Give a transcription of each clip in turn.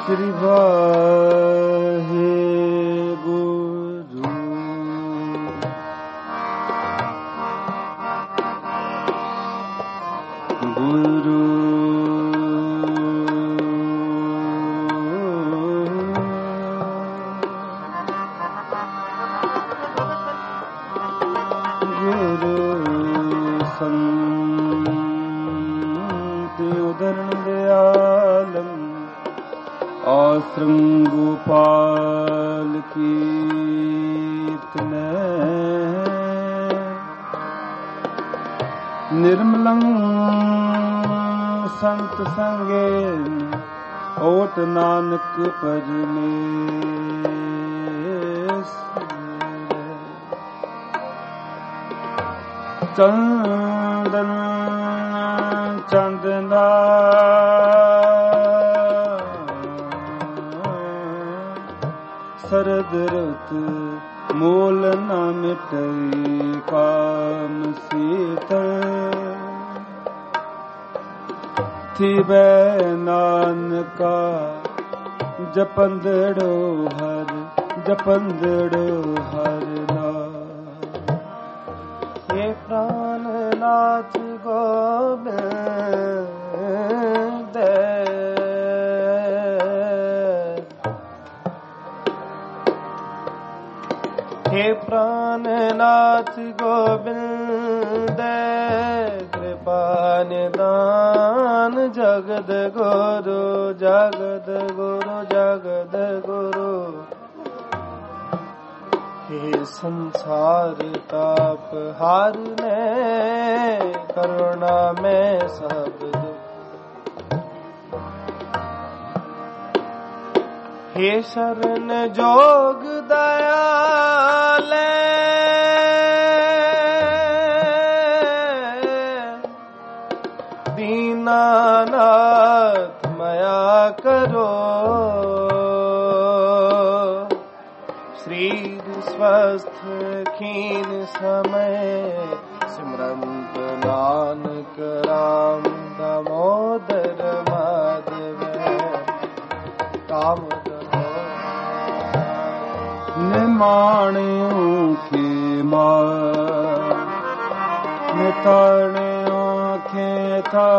श्री वाहे गुरु। गुरु आश्रम गोपाल कीर्तन निर्मलं संत संगे ओट नानक परमेश्वर। चंदन चंदना सरद रत मोल न मिटई काम शीतल। थी बै नानका जपंदड़ो हर नाम। हे प्राण नाथ गोविंद हे प्राणनाथ गोविंद कृपा निदान जगद गुरु जगद गुरु जगद गुरु। हे संसार ताप हारने करुणा में सब हे शरण जोग दयाले दीनानाथ मया करो। श्री स्वस्थ खीन समय सिमरंत नानक राम दामोदर माधव काम निमाणियों के मार निताणियों के था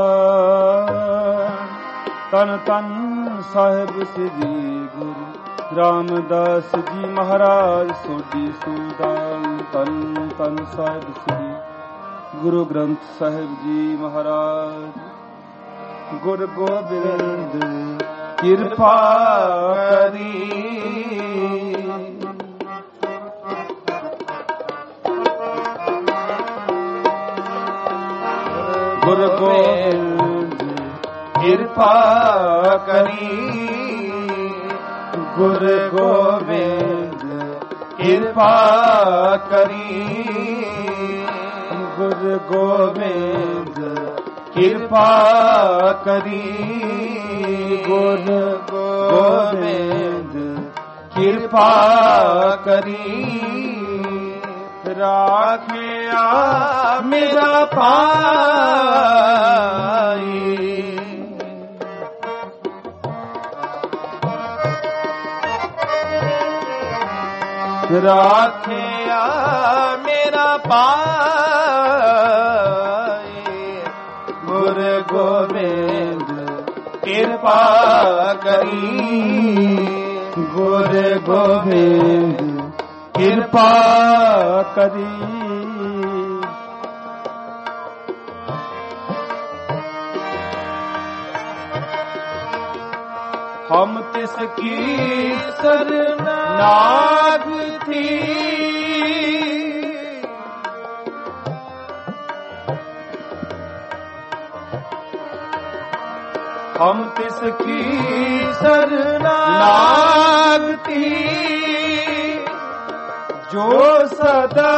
तन तन साहिब श्री गुरु रामदास जी महाराज सोडी सूदान। तन तन साहिब श्री गुरु ग्रंथ साहिब जी महाराज। गुरु गोबिंद कृपा करी गुरु गोबिंद कृपा करी। गुरु गोबिंद कृपा करी। गुरु गोबिंद कृपा करी। गुरु गोबिंद कृपा करी। राखिया मेरा पाई राखिया मेरा पाई। गुरु गोबिंद कृपा करी। गुरु गोबिंद कृपा करी। हम तिसकी शरनाग थी हम तिसकी शरनाग थी जो सदा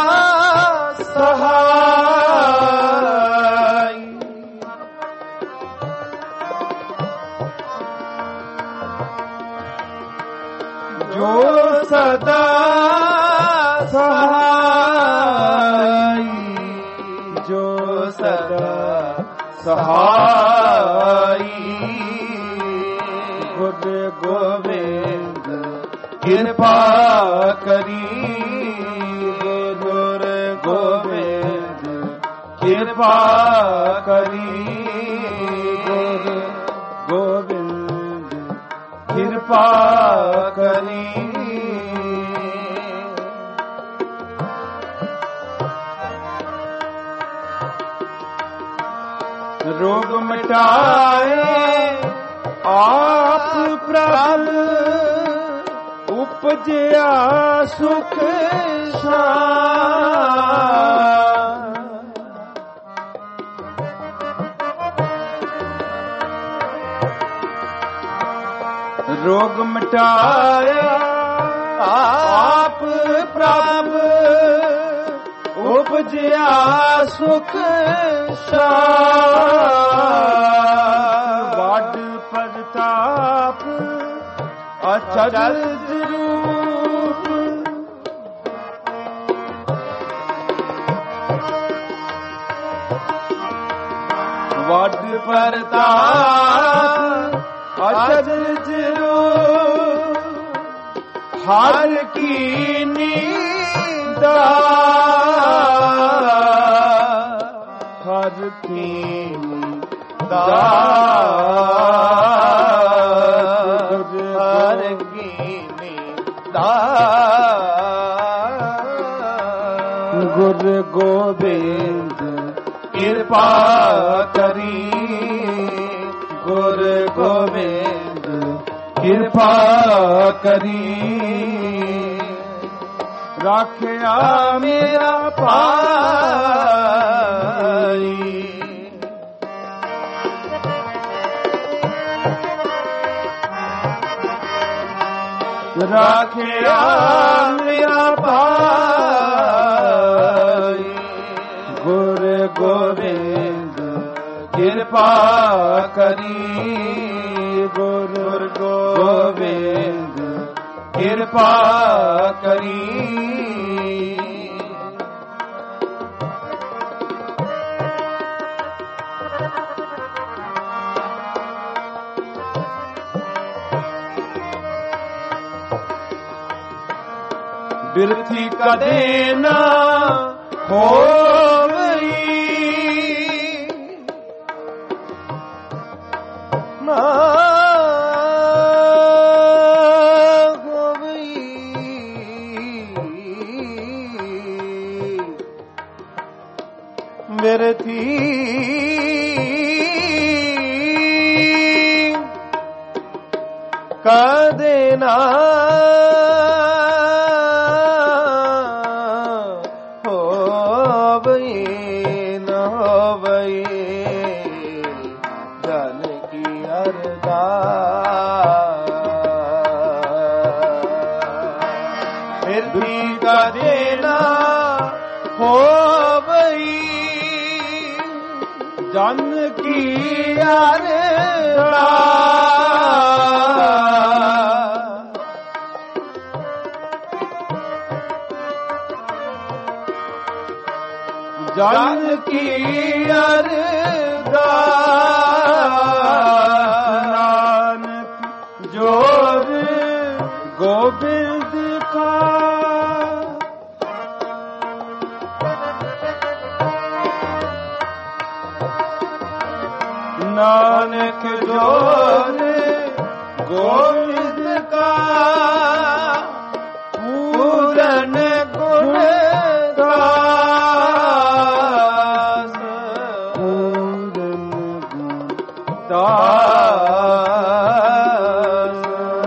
सहाय। जो सदा सहाय। जो सदा सहाय। ਗੁਰ ਗੋਬਿੰਦ ਕਿਰਪਾ ਕਰੀ, ਗੁਰ ਗੋਬਿੰਦ ਕਿਰਪਾ ਕਰੀ, ਗੁਰ ਗੋਬਿੰਦ ਕਿਰਪਾ ਕਰੀ। ਰੋਗ ਮਿਟਾਏ ਆਪ ਪ੍ਰਭ, ਉਪਜਿਆ ਸੁਖ ਸ਼ਾਂਤ। ਰੋਗ ਮਿਟਾਇਆ ਆਪ ਪ੍ਰਭ, ਉਪਜਿਆ ਸੁਖ ਸ਼ਾਂਤ। ਵੱਡ ਪ੍ਰਤਾਪ ਅਚਰਜ ਰੂਪ, ਵੱਡ ਪ੍ਰਤਾਪ ਅਚਰਜ ਰੂਪ, ਹਰ ਕੀ ਨੀਂਦਾ, ਹਰ ਕੀ ਨੀਂਦਾ, ਹਰ ਕੀ ਨੀਂਦਾ। ਗੁਰ ਗੋਬਿੰਦ ਕਿਰਪਾ ਕਰੀ, ਗੁਰ ਗੋਬਿੰਦ ਕਿਰਪਾ ਕਰੀ। ਰਾਖਿਆ ਮੇਰਾ ਭਾਈ, ਰਾਖਿਆ ਮੇਰਾ ਭਾਈ, ਗੁਰ ਗੋਬਿੰਦ ਕਿਰਪਾ ਕਰੀ, ਗੁਰ ਗੋਬਿੰਦ ਕਿਰਪਾ ਕਰੀ। ਬਿਰਥੀ ਕਦੇ ਨਾ ਹੋਵਈ, ਨਾ ਹੋਵਈ, ਬਿਰਥੀ ਕਦੇ ਨਾ ਜਨ ਕੀ ਅਰਦਾਸ, ਜਨ ਕੀ ਅਰਦਾਸ। ਨਾਨਕ ਜੋਰ ਗੋਬਿੰਦ ਕਾ, ਨਾਨਕ ਜੋਰ ਗੋਬਿੰਦ ਕਾ, ਪੂਰਨ ਗੁਣ ਦਾਸ, ਪੂਰਨ ਗੁਣ ਦਾਸ।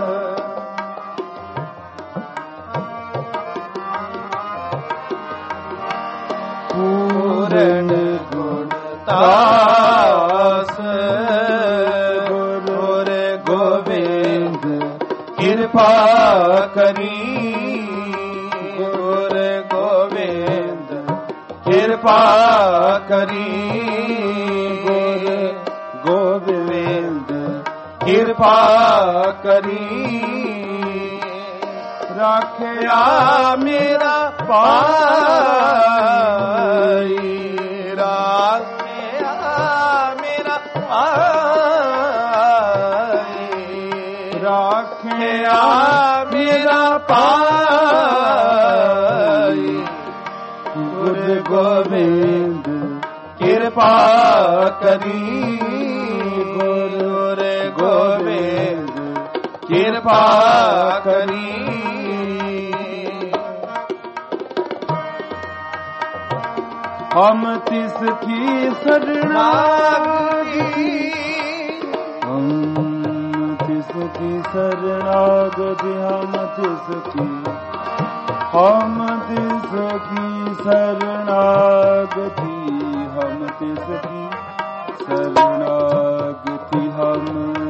ਪੂਰਨ ਗੁਣ ਦਾਸ, ਗੁਰ ਗੋਬਿੰਦ ਕਿਰਪਾ ਕਰੀ, ਗੁਰ ਗੋਬਿੰਦ ਕਿਰਪਾ ਕਰੀ, ਗੁਰ ਗੋਬਿੰਦ ਕਿਰਪਾ ਕਰੀ। ਰਾਖਿਆ ਮੇਰਾ ਭਾਈ, ਰਾਖਿਆ ਮੇਰਾ ਭਾਈ, ਕਹਿਆ ਮੇਰਾ ਪਾਈ, ਗੁਰ ਗੋਬਿੰਦ ਕਿਰਪਾ ਕਰੀ, ਗੁਰ ਗੋਬਿੰਦ ਕਿਰਪਾ ਕਰੀ। ਹਮ ਤਿਸ ਕੀ ਸਰਣਾਗਤੀ, ਹਮ ਤਿਸ ਕੀ ਸਰਣਾਗਤੀ, ਹਮ ਤਿਸ ਕੀ, ਹਮ ਤਿਸ ਕੀ ਸਰਣਾਗਤੀ, ਹਮ ਤਿਸ ਕੀ ਸਰਣਾਗਤੀ, ਹਮ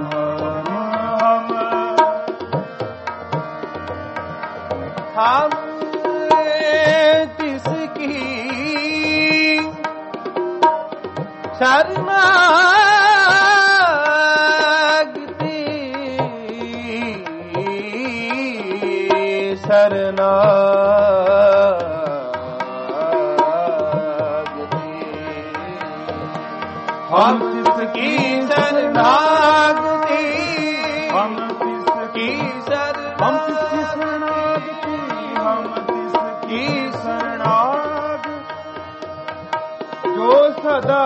ਤਿਸ ਕੀ ਸ਼ਰਨਾਗਤੀ, ਸ਼ਰਨਾਗਤੀ, ਹਮ ਤਿਸ ਕੀ ਸ਼ਰਨਾਗਤੀ, ਹਮ ਤਿਸ ਕੀ ਸ਼ਰਨਾਗਤੀ, ਹਮ ਤਿਸ ਕੀ ਸ਼ਰਨਾਗਤੀ, ਜੋ ਸਦਾ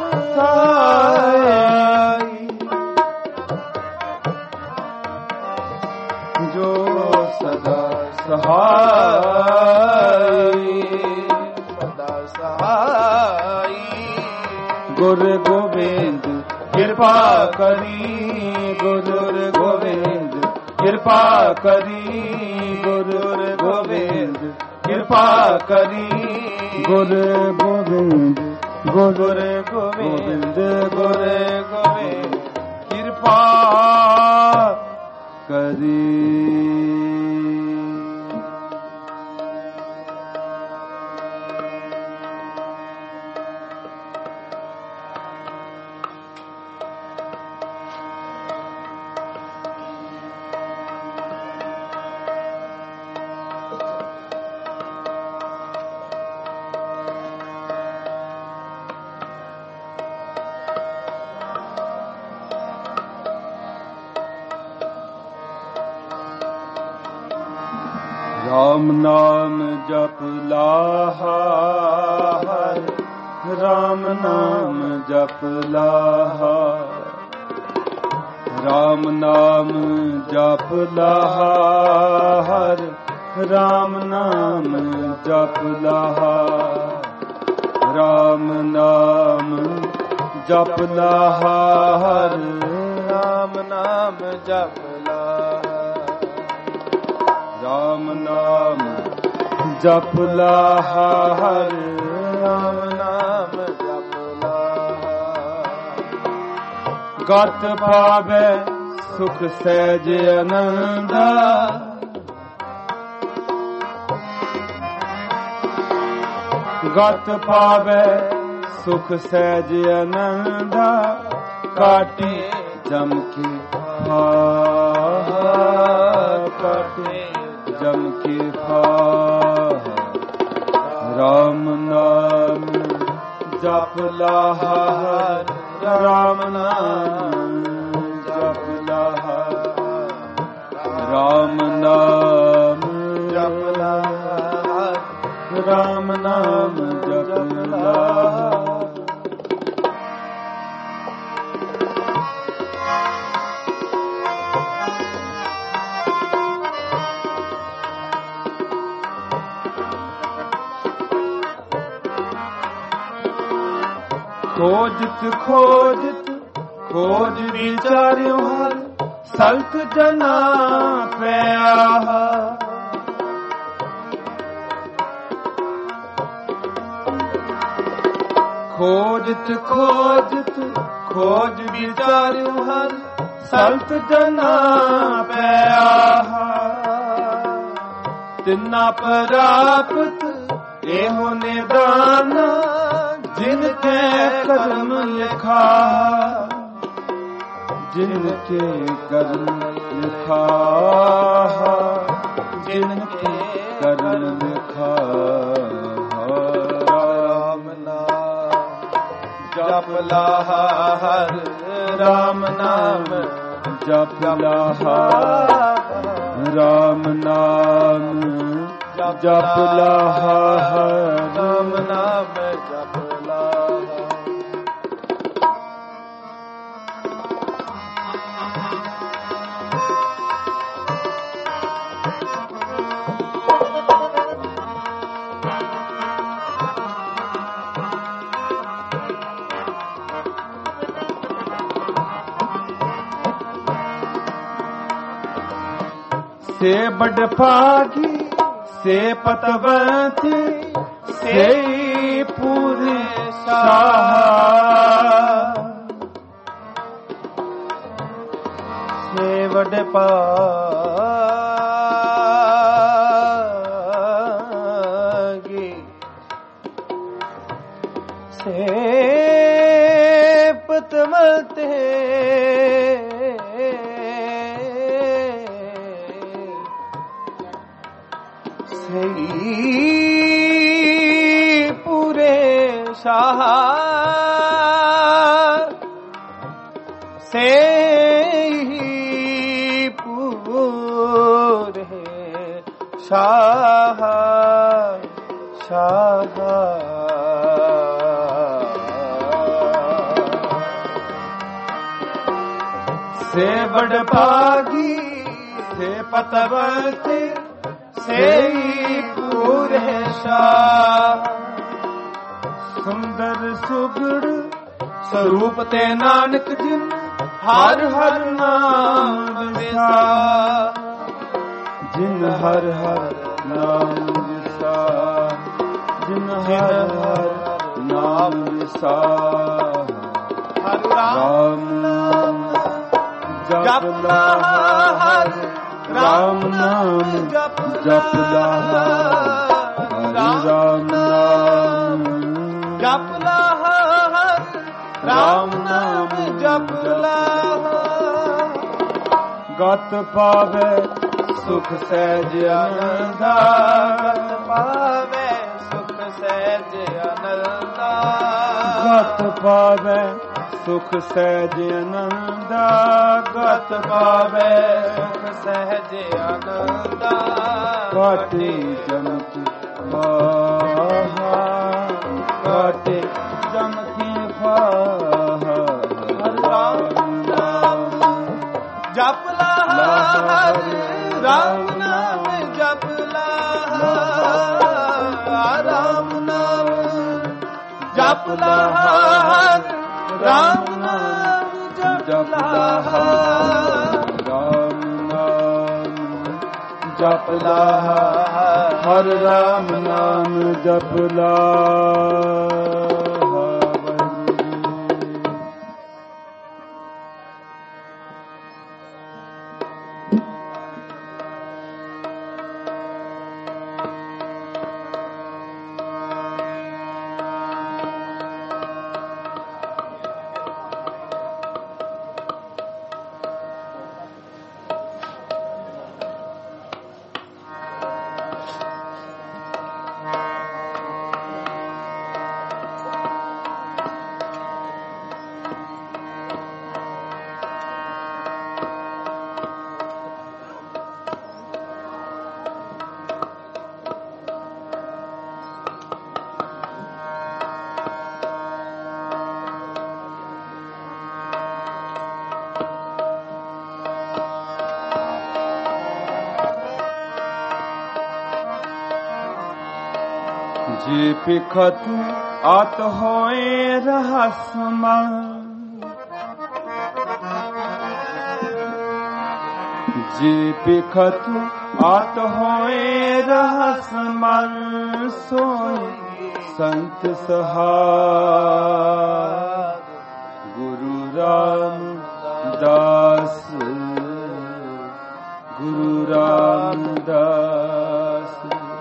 ਸਹਾਈ, ਜੋ ਸਦਾ ਸਹਾਈ, ਸਦਾ ਸਹਾਈ, ਗੁਰ ਗੋਬਿੰਦ ਕਿਰਪਾ ਕਰੀ, ਗੁਰ ਗੋਬਿੰਦ ਕਿਰਪਾ ਕਰੀ, ਗੁਰ ਗੋਬਿੰਦ ਕਿਰਪਾ ਕਰੀ, ਗੁਰ ਗੋਬਿੰਦ, ਗੁਰ ਗੋਬਿੰਦ, ਗੁਰ ਗੋਬਿੰਦ ਕਿਰਪਾ ਕਰੀ। ਰਾਮ ਨਾਮ ਜਪ ਲਾਹਰ, ਰਾਮ ਨਾਮ ਜਪ ਲਾਹਰ, ਰਾਮ ਨਾਮ ਜਪ ਲਾਹਰ, ਰਾਮ ਨਾਮ ਜਪ ਲਾਹਰ, ਰਾਮ ਨਾਮ ਜਪ ਲਾਹਰ, ਰਾਮ ਨਾਮ ਜਪ ਰਾਮ ਨਾਮ ਜਪ ਲਾਹਰ, ਰਾਮ ਨਾਮ ਜਪ ਲਾਹਰ, ਗਤ ਪਾਵੈ ਸੁਖ ਸਹਿਜ ਆਨੰਦ, ਗਤ ਪਾਵੈ ਸੁਖ ਸਹਿਜ ਆਨੰਦ, ਕਾਟੇ ਜਮ ਕੇ ਕਾਟੇ ਜਮ ਕੇ ਫਾਹ, ਰਾਮ ਨਾਮ ਜਪ ਲਾਹਰ, ਰਾਮ ਨਾਮ ਜਪ ਲਾਹਰ, ਰਾਮ ਨਾਮ ਜਪ ਲਾਹਰ, ਰਾਮ ਨਾਮ ਜਪ ਲਾਹਰ। ਖੋਜਤ ਖੋਜਤ ਖੋਜ ਵਿਚਾਰਿਓ ਹਰ, ਸਲਤ ਜਨਾ ਪਿਆ, ਖੋਜਤ ਖੋਜਤ ਖੋਜ ਵਿਚਾਰਿਓ ਹਰ, ਸਲਤ ਜਨਾ ਪਿਆ, ਤਿਨਾ ਪ੍ਰਾਪਤ ਇਹੋ ਨਿਦਾਨ, ਜਿਨ ਕੇ ਕਰਮ ਲਿਖਾ, ਜਿਨ ਕੇ ਕਰਮ ਲਿਖਾ, ਜਿਨ ਕੇ ਕਰਮ ਲਿਖਾ, ਰਾਮ ਨਾਮ ਜਪ ਲਾਹਰ, ਰਾਮ ਨਾਮ ਜਪ ਲਾਹਾ ਰਾਮ ਨਾਮ ਜਪ ਲਾਹਾ ਰਾਮ ਨਾਮ ਜਪ ਲਾਹਾ। ਸੇ ਬੜ ਭਾਗੀ ਸੇ ਪਤਵੰਤੀ ਸੇ ਪੂਰੇ ਸਾਹ। ਸੇ ਬੜ ਭਾਗੀ ਸੇ ਪਤਵੰਤੀ ਪੂਰੇ ਸਾਹ। ਸੇ ਪੂਰੇ ਸਾਹ ਸਾਹ। ਸੇ ਬੜ ਭਾਗੀ ਸੇ ਪਤਵੰਤੀ ਸੇ ਪੂਰੇ ਸਾਹ। ਸੁੰਦਰ ਸੁਗੜ ਸਰੂਪ ਤੇ ਨਾਨਕ ਜਿਨ ਹਰ ਹਰ ਨਾਮ ਵਿਸਾ। ਜਿਨ ਹਰ ਹਰ ਨਾਮ ਵਿਸਾ ਜਿਨ ਹਰ ਹਰ ਨਾਮ ਵਿਸਾ। ਹਰ ਰਾਮ ਨਾਮ ਜਪ ਲਾਹਾ ਰਾਮ ਨਾਮ ਜਪ ਲਾਹਾ ਰਾਮ ਨਾਮ ਜਪ ਲਾਹਾ ਰਾਮ ਨਾਮ ਜਪ ਲਾਹਾ। ਗਤ ਪਾਵੇ ਸੁਖ ਸਹਿਜ ਆਨੰਦਾ ਗਤ ਪਾਵੇ ਸੁਖ ਸਹਿਜ ਆਨੰਦਾ। ਗਤ ਪਾਵੇ ਸੁਖ ਸਹਿਜ ਆਨੰਦਾ ਗਤ ਪਾਵੇ ਸੁਖ ਸਹਿਜ ਆਨੰਦਾ। ਕਾਟੇ ਜਮਕ ਫਾਹਾ ਕਾਟੇ ਜਮਕੀ ਫਾਹਾ। ਰਾਮ ਨਾਮ ਜਪ ਲਾਹਾ ਰਾਮ ਨਾਮ ਜਪ ਲਾਹਾ ਰਾਮ ਨਾਮ ਜਪ ਲਾਹਾ ਰਾਮ ਨਾਮ ਜਪ ਲਾਹਾ ਰਾਮ ਨਾਮ ਜਪ ਲਾਹਾ ਹਰ ਰਾਮ ਨਾਮ ਜਪ ਲਾਹਾ। जे पिखत आत होए रहस्यमय जे पिखत आत होए रहस्यमय सोई संत सहाय गुरु रामदास गुरु रामदास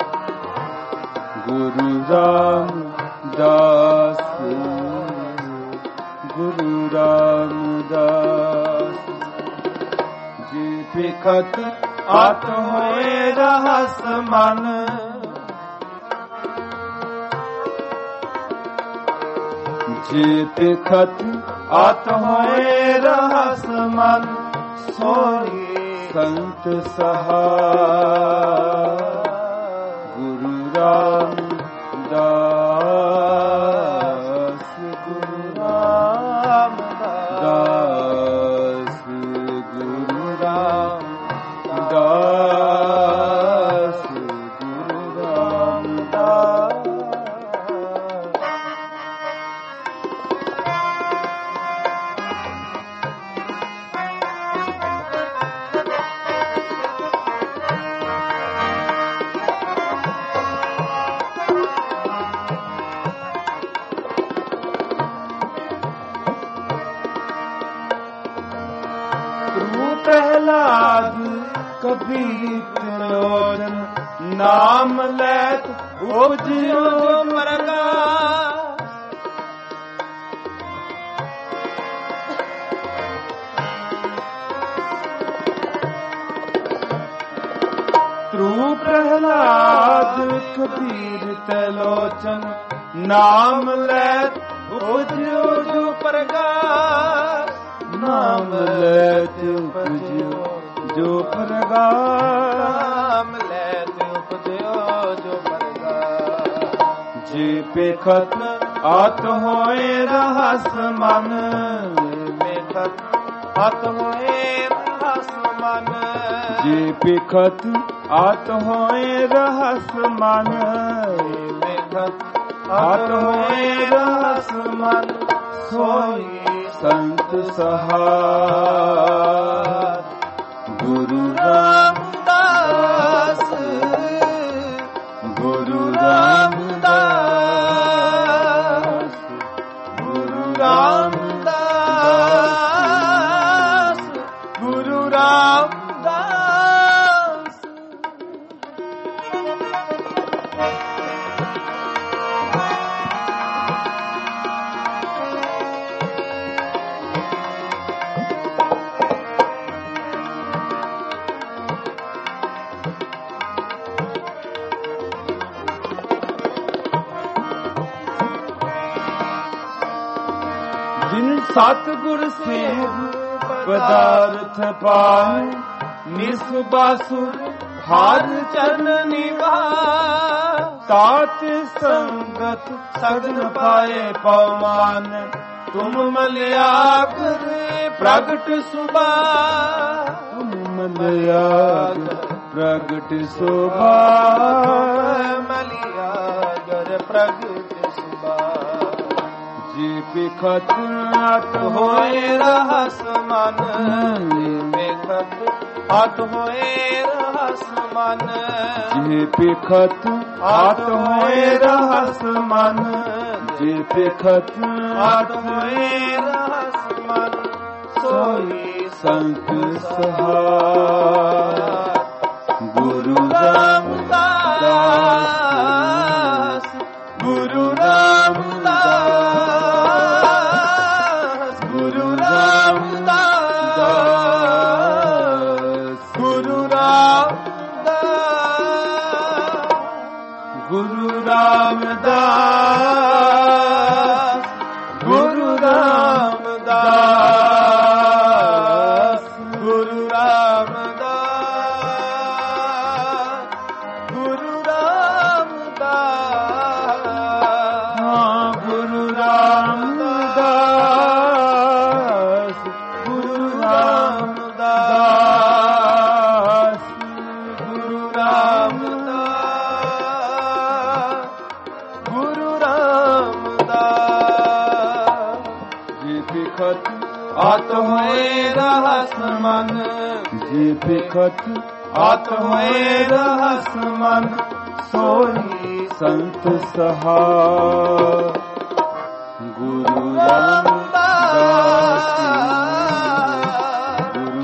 गुरु रामदास गुरु रामदास जी पिखत आत होए रहस मन जी पिखत आत होए रहस मन सोई संत सहाय गुरु रामदास गुरु रामदास गुरु रामदास गुरु रामदास। प्रहलाद कबीर त्रिलोचन नाम लैत उपजियो प्रकाश। ध्रुव प्रहलाद कबीर त्रिलोचन नाम लैत उपजियो जो प्रकाश। नाम लैत उपजियो जो प्रकाश। नाम लैत उपजियो जो प्रकाश। जे पेखत आत होए रहस मन पेखत आत होए रहस मन। जे पेखत आत होए रहस मन पेखत आत होए रहस मन सोई संत सहाय गुरु रामदास गुरु रामदास गुरु रामदास गुरु रामदास। जिन सतगुर सेव पदार्थ पाए निस बासुर हार चरण निवास। तात संगत सगन पाए पवमान तुम मलयाग प्रगट सुबह। तुम मलयाग प्रगट शोभा मलयागर प्रगट सुबह। जे पिखत आत होए रहस मन पेखत आत होए रहस मन। जे पिखत आत होए रहस मन जे पिखत आत होए रहस मन सोई संत सहाय गुरु रामदास गुरु रामदास गुरु रामदास गुरु रामदास गुरु रामदास गुरु रामदास गुरु रामदास गुरु रामदास। हाँ गुरु रामदास गुरु रामदास गुरु रामदास गुरु रामदास। जे पिखत आत होए रहस मन जे पिखत आत होए रहस मन सोई संत सहाय गुरु रामदास गुरु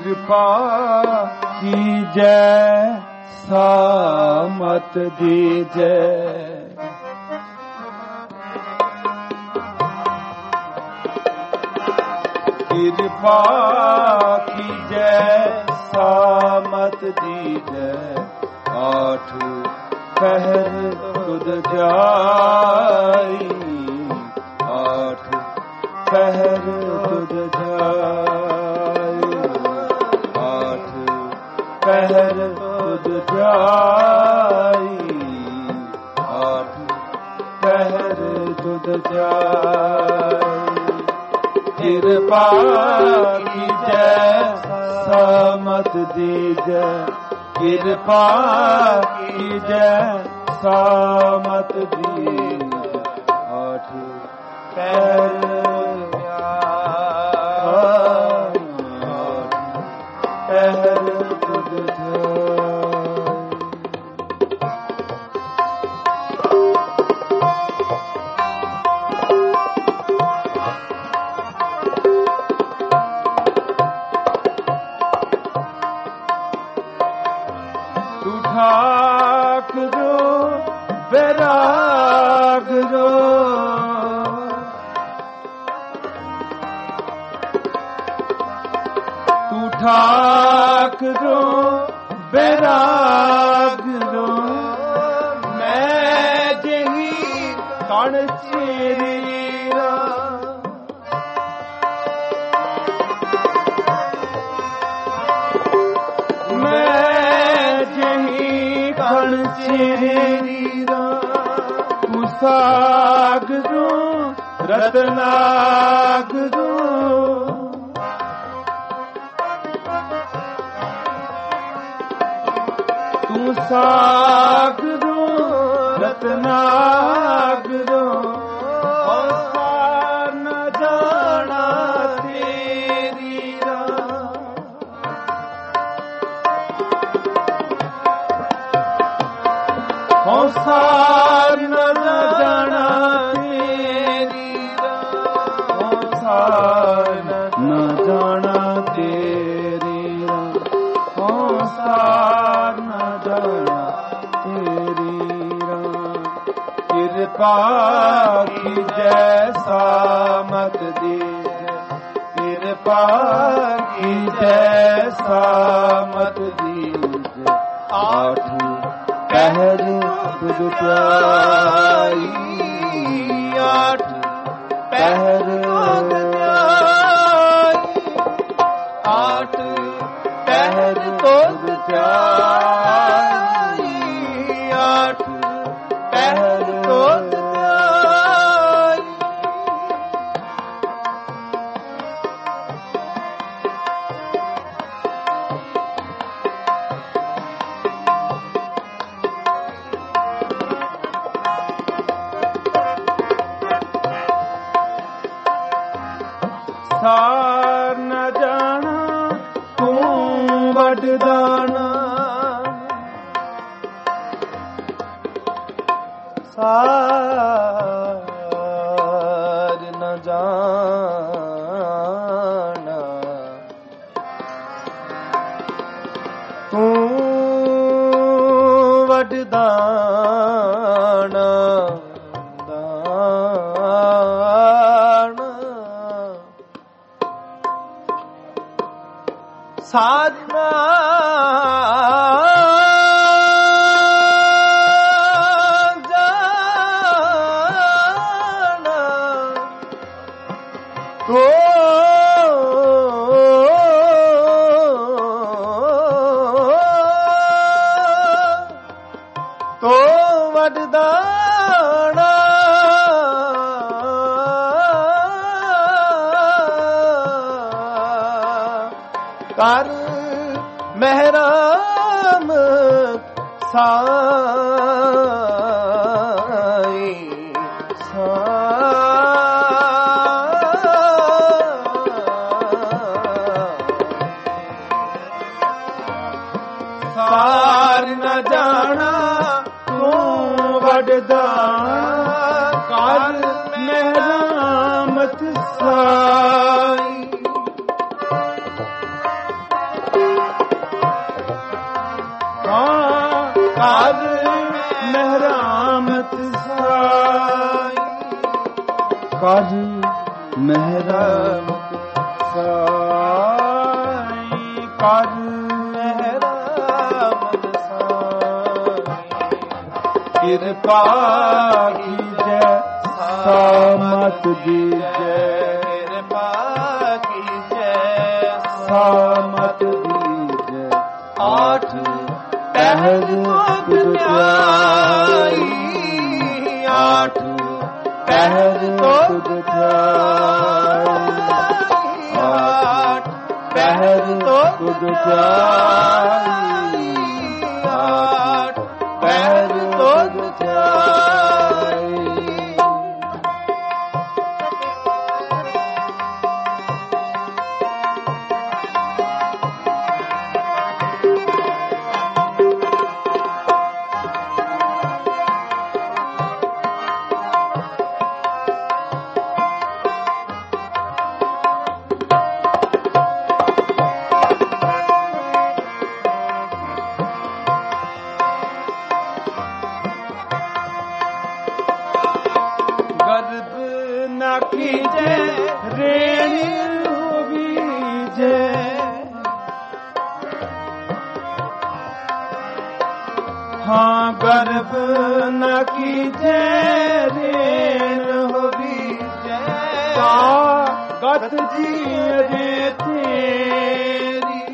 ਕਿਰਪਾ ਕੀਜੈ ਸਾਮਤ ਦੀਜੈ। ਕਿਰਪਾ ਕੀਜੈ ਸਾਮਤ ਦੀਜੈ। ਆਠ ਪਹਿਰ ਤੁਧ ਜਾਈ। ਆਠ ਪਹਿਰ ਤੁਧ ਜਾਈ। ਆਠ ਪਹਿਰ ਤੁਧ ਜਾਈ। ਆਠ ਪਹਿਰ ਤੁਧ ਜਾਈ। ਕਿਰਪਾ ਕੀਜੈ ਸਾਮਤ ਦੀਜੈ। ਕਿਰਪਾ ਕੀਜੈ ਸਾਮਤ ਦੀਜੈ। ਆਠ ਪਹਿਰ ਪਹਿਰ ਤੁਧ ਜਾਈ। ਠਾਕੁਰੋ ਬੈਰਾਗਰੋ। ਤੂੰ ਠਾਕੁਰੋ ਬੈਰਾਗਰੋ। ਮੈਂ ਜਿਹੀ ਕਣ ਚੇਰੀਰਾ। ਕਣ ਚੇਰੀਰਾ। ਤੂੰ ਸਾਗਰੋ ਰਤਨਾਗਰੋ। ਤੂੰ ਸਾਗਰੋ ਰਤਨਾਗਰੋ। ਹਉਸਾ ਨ ਜਾਣਾ ਤੇਰੀਰਾ। ਹਉਸਾ ਨ ਜਾਣਾ ਤੇਰੀਰਾ। ਹਉਸਾ ਨ ਜਾਣਾ ਤੇਰੀਰਾ। ਹਉਸਾ ਨ ਜਾਣਾ ਤੇਰੀਰਾ। ਕਿਰਪਾ ਕੀਜੈ ਸਾਮਤ ਦੀਜੈ। ਕਿਰਪਾ ਕੀਜੈ ਸਾਮਤ ਦੀਜੈ। ਆਠ ਪਹਿਰ ਤੁਧ ਜਾਈ। ਆਠ ਪਹਿਰ ਤੁਧ ਜਾਈ। ਆਠ ਪਹਿਰ ਤੁਧ ਜਾਈ। ਆਠ ਪਹਿਰ ਤੁਧ ਜਾਈ। ਸਾਰ ਨ ਜਾਣਾ ਤੂੰ ਵੱਡਦਾਨਾ। ਸਾਰ ਨ ਜਾਣਾ ਤੂੰ ਵੱਡਦਾਨਾ। ਸਾਧਨਾ ਜਾਣਾ ਤੋ ਵੱਡਦਾਣਾ। ਕਰ ਮਹਿਰਾਮ ਸਾਈ। ਸਾਰ ਨ ਜਾਣਾ ਤੂੰ ਵੱਡਦਾਨਾ। ਕਰ ਮਹਿਰਾਮਤ ਸਾਈ। ਕਰ ਮਿਹਰਮਤ ਸਾਈ ਕਰ ਮਿਹਰਮਤ ਸਾਈ ਕਿਰਪਾ ਕੀਜੈ ਸਾਮਤ ਦੀਜੈ ਕਿਰਪਾ ਕੀਜੈ ਸਾਮਤ ਦੀਜੈ ਆਠ ਪਹਿਰ ਤੁਧ ਧਿਆਈ ਆਠ ਪਹਿਰ ਤੁਧ ਧਿਆਈ ਆਠ ਪਹਿਰ ਤੁਧ ਧਿਆਈ ਆਠ ਪਹਿਰ ਤੁਧ ਧਿਆਈ ਹਾਂ ਗਰਭ ਨ ਕੀਜੈ ਰੇਣ ਹੋ ਬੀਜੈ ਤਾਕਤ ਜੀਰੇ ਤੇਰੀ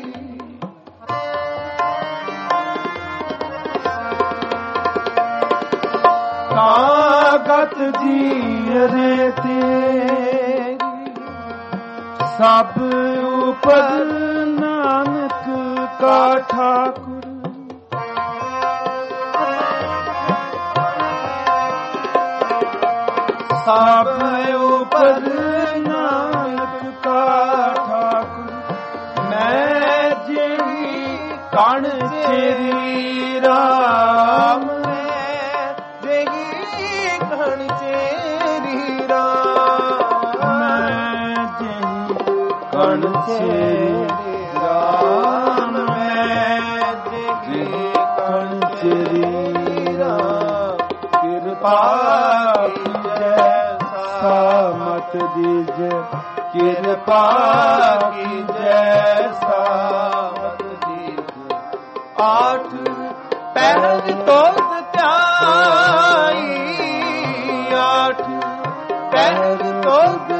ਤਾਕਤ ਜੀਰੇ ਤੇਰੀ ਸਭ ਉਪਰ ਨਾਨਕ ਕਾ ਠਾਕੁਰ ਸਭ ਉਪਰ ਨਾਨਕ ਕਾ ਠਾਕੁਰ ਮੈਂ ਜਿਹੀ ਕਣ ਚੇਰੀ ਰਾਮ ਮੈਂ ਜਿਹੀ ਕਣ ਚੇਰੀ ਰਾਮ ਮੈਂ ਜਿਹੀ ਕਣ ਚੇਰੀ ਰਾਮ ਮੈਂ ਜਿਹੀ ਕਣ ਚੇਰੀ ਰਾਮ ਕਿਰਪਾ ਸਾਮਤ ਦੀਜੈ ਕਿਰਪਾ ਕੀਜੈ ਸਾਮਤ ਦੀਜੈ ਆਠ ਪਹਿਰ ਤੁਧ ਧਿਆਈ ਆਠ ਪਹਿਰ ਤੁਧ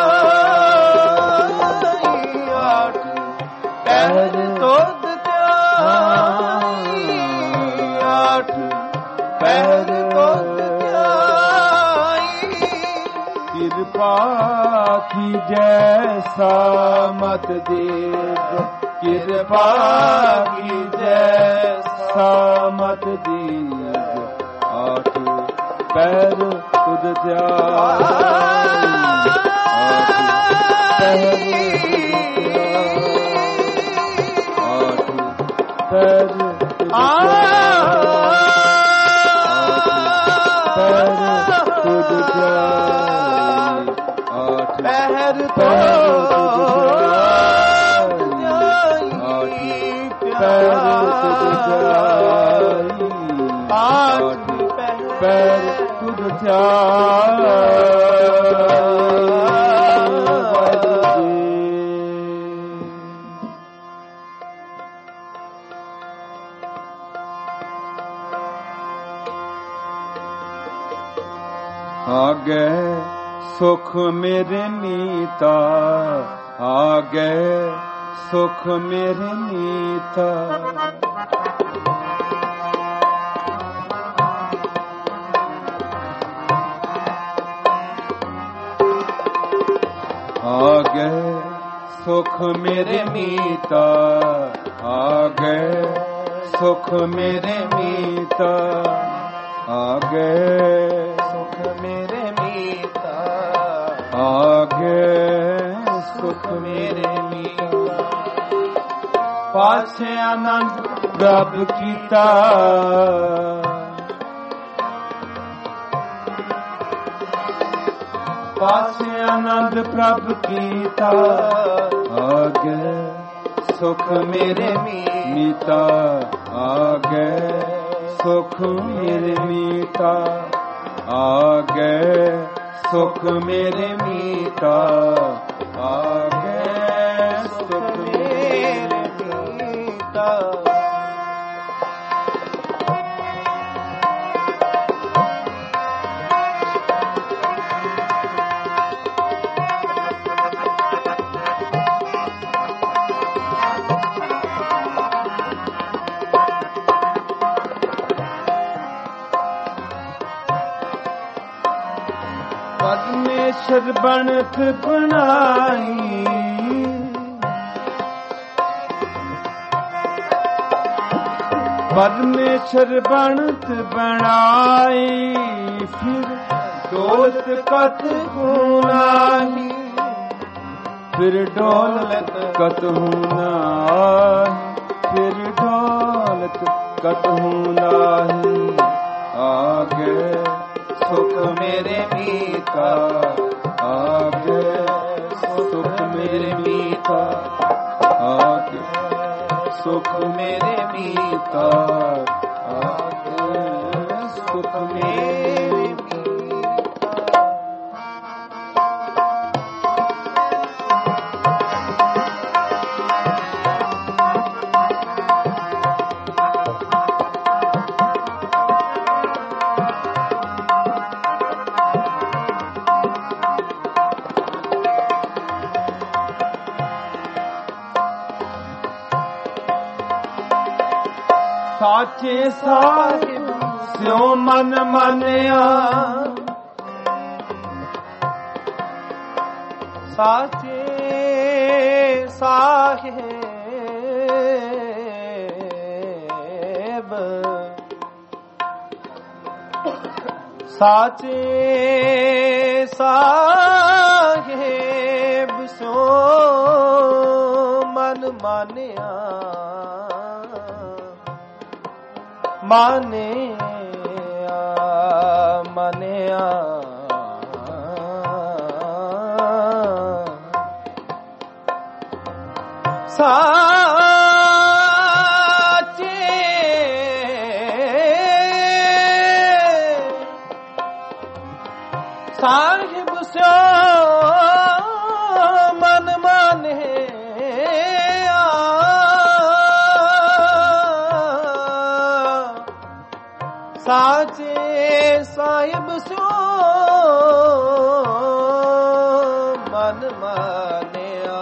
ਧਿਆਈ ਆਠ ਪਹਿਰ ਤੁਧ ਧਿਆਈ ਆਠ ਪਹਿਰ ਤੁਧ ਕਿਰਪਾ ਕੀਜੈ ਸਾਮਤ ਦੀਜੈ ਕਿਰਪਾ ਕੀਜੈ ਸਾਮਤ ਦੀਜੈ ਆਠ ਪੈਰ ਤੁਧ ਧਿਆਈ ਆਠ ਪੈਰ ਆਠ ਪੈਰ ਤੁਧ ਧਿਆਈ ਪਹਿਰ ਪੈਰ ਤੁਧ ਆਗੇ ਸੁਖ ਮੇਰੇ ਨੀਤਾ ਆਗੇ ਸੁਖ ਮੇਰੇ ਨੀਤਾ ਆਗੇ ਸੁਖ ਮੇਰੇ ਮੀਤਾ ਆਗੇ ਸੁਖ ਮੇਰੇ ਮੀਤਾ ਆਗੇ ਸੁਖ ਮੇਰੇ ਮੀਤਾ ਆਗੇ ਸੁਖ ਮੇਰੇ ਮੀਤਾ ਪਾਛੇ ਆਨੰਦ ਪ੍ਰਭ ਕੀਤਾ ਪਾਛੇ ਆਨੰਦ ਪ੍ਰਭ ਕੀਤਾ ਆਗੇ ਸੁਖ ਮੇਰੇ ਮੀਤਾ ਆਗੇ ਸੁਖ ਮੇਰੇ ਮੀਤਾ ਆਗੇ ਸੁਖ ਮੇਰੇ ਮੀਤਾ ਆਗੇ ਸੁਖ ਮੇਰੇ ਮੀਤਾ ਪਰਮੇਸ਼ਰ ਬਣਤ ਬਣਾਈ ਪਰਮੇਸ਼ਰ ਬਣਤ ਬਣਾਈ ਫਿਰ ਦੌਲਤ ਕਤ ਹੋਣੀ ਫਿਰ ਦੌਲਤ ਕਤ ਹੋਣਾ ਫਿਰ ਦੌਲਤ ਕਤ ਹੋਣਾ ਆਗੇ ਸੁਖ ਮੇਰੇ ਮੀਤਾ ਆਗੇ ਸੁਖ ਮੇਰੇ ਮੀਤਾ ਆਗੇ ਸੁਖ ਮੇਰੇ ਮੀਤਾ ਆਗੇ ਸੁਖ ਮੇਰੇ ਸਾਚੇ ਸਾਹਿਬ ਸਿਉ ਮਨ ਮਾਨਿਆ ਸਾਚੇ ਸਾਹਿਬ ਸਾਚੇ ਸਾਹਿਬ ਸਿਉ ਮਨ ਮਾਨਿਆ ਮਾਨਿਆ ਮਾਨਿਆ ਸਾਚੇ ਸਾਹਿਬ ਸਿਓ ਮਨ ਮਾਨਿਆ ਸਾਚੇ ਸਾਹਿਬ ਸਿਓ ਮਨ ਮਾਨਿਆ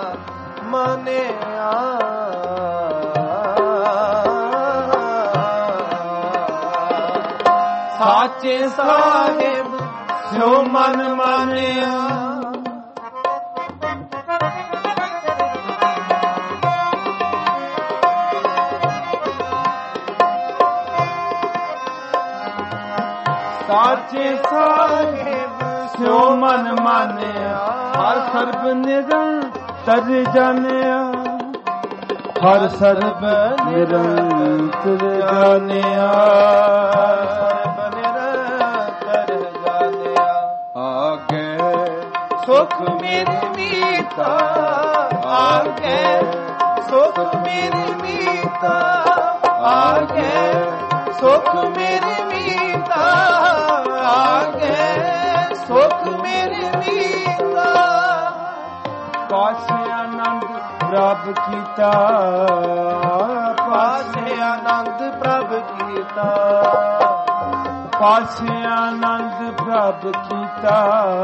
ਮਾਨਿਆ ਸਾਚੇ ਸਾਹਿਬ ਸਿਓ ਮਨ ਮਾਨਿਆ ਸਾਚੇ ਸਾਹਿਬ ਸਿਉ ਮਨ ਮਾਨਿਆ ਹਰ ਸਰਬ ਨਿਰੰਤਰ ਜਾਣਿਆ ਹਰ ਸਰਬ ਨਿਰੰਤਰ ਜਾਣਿਆ ਸਰਬ ਨਿਰੰਤਰ ਜਾਣਿਆ ਆਗੇ ਸੁਖ ਮੇਰੇ ਮੀਤਾ ਆਗੇ ਸੁਖ ਮੇਰੇ ਮੀਤਾ ਆਗੇ ਸੁਖ ਮੇਰੇ ਮੀਤਾ ਆਗੇ ਸੁਖ ਮੇਰੇ ਮੀਤਾ ਪਾਸੇ ਆਨੰਦ ਪ੍ਰਭ ਕੀਤਾ ਪਾਸੇ ਆਨੰਦ ਪ੍ਰਭ ਕੀਤਾ ਪਾਸੇ ਆਨੰਦ ਪ੍ਰਭ ਕੀਤਾ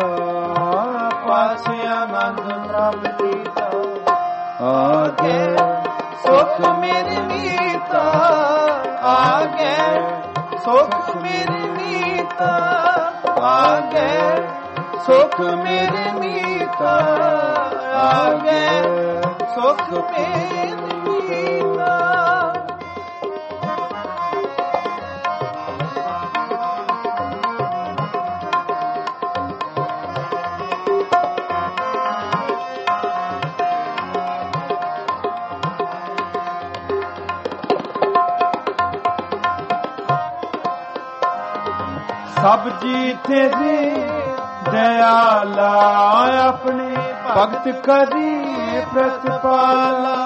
ਪਾਸੇ ਆਨੰਦ ਪ੍ਰਭ ਕੀਤਾ ਆਗੇ ਸੁਖ ਮੇਰੇ ਮੀਤਾ ਆਗੇ ਸੁਖ ਮੇਰੇ ਮੀਤਾ ਆਗੇ ਸੁਖ ਮੇਰੇ ਮੀਤਾ ਆਗੇ ਸੁਖ ਮੇਰੇ ਮੀਤਾ ਸਭ ਜੀ ਤੇਰੀ ਦਇਆਲਾ ਆਪਣੇ ਭਗਤ ਕਰੀ ਪ੍ਰਤਪਾਲਾ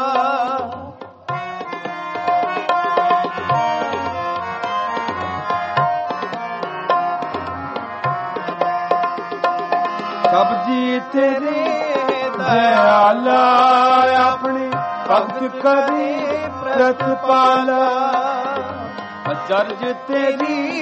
ਸਭ ਜੀ ਤੇਰੇ ਦਇਆਲਾ ਆਪਣੇ ਭਗਤ ਕਰੀ ਪ੍ਰਤਪਾਲਾ ਅਚਰਜ ਤੇਰੀ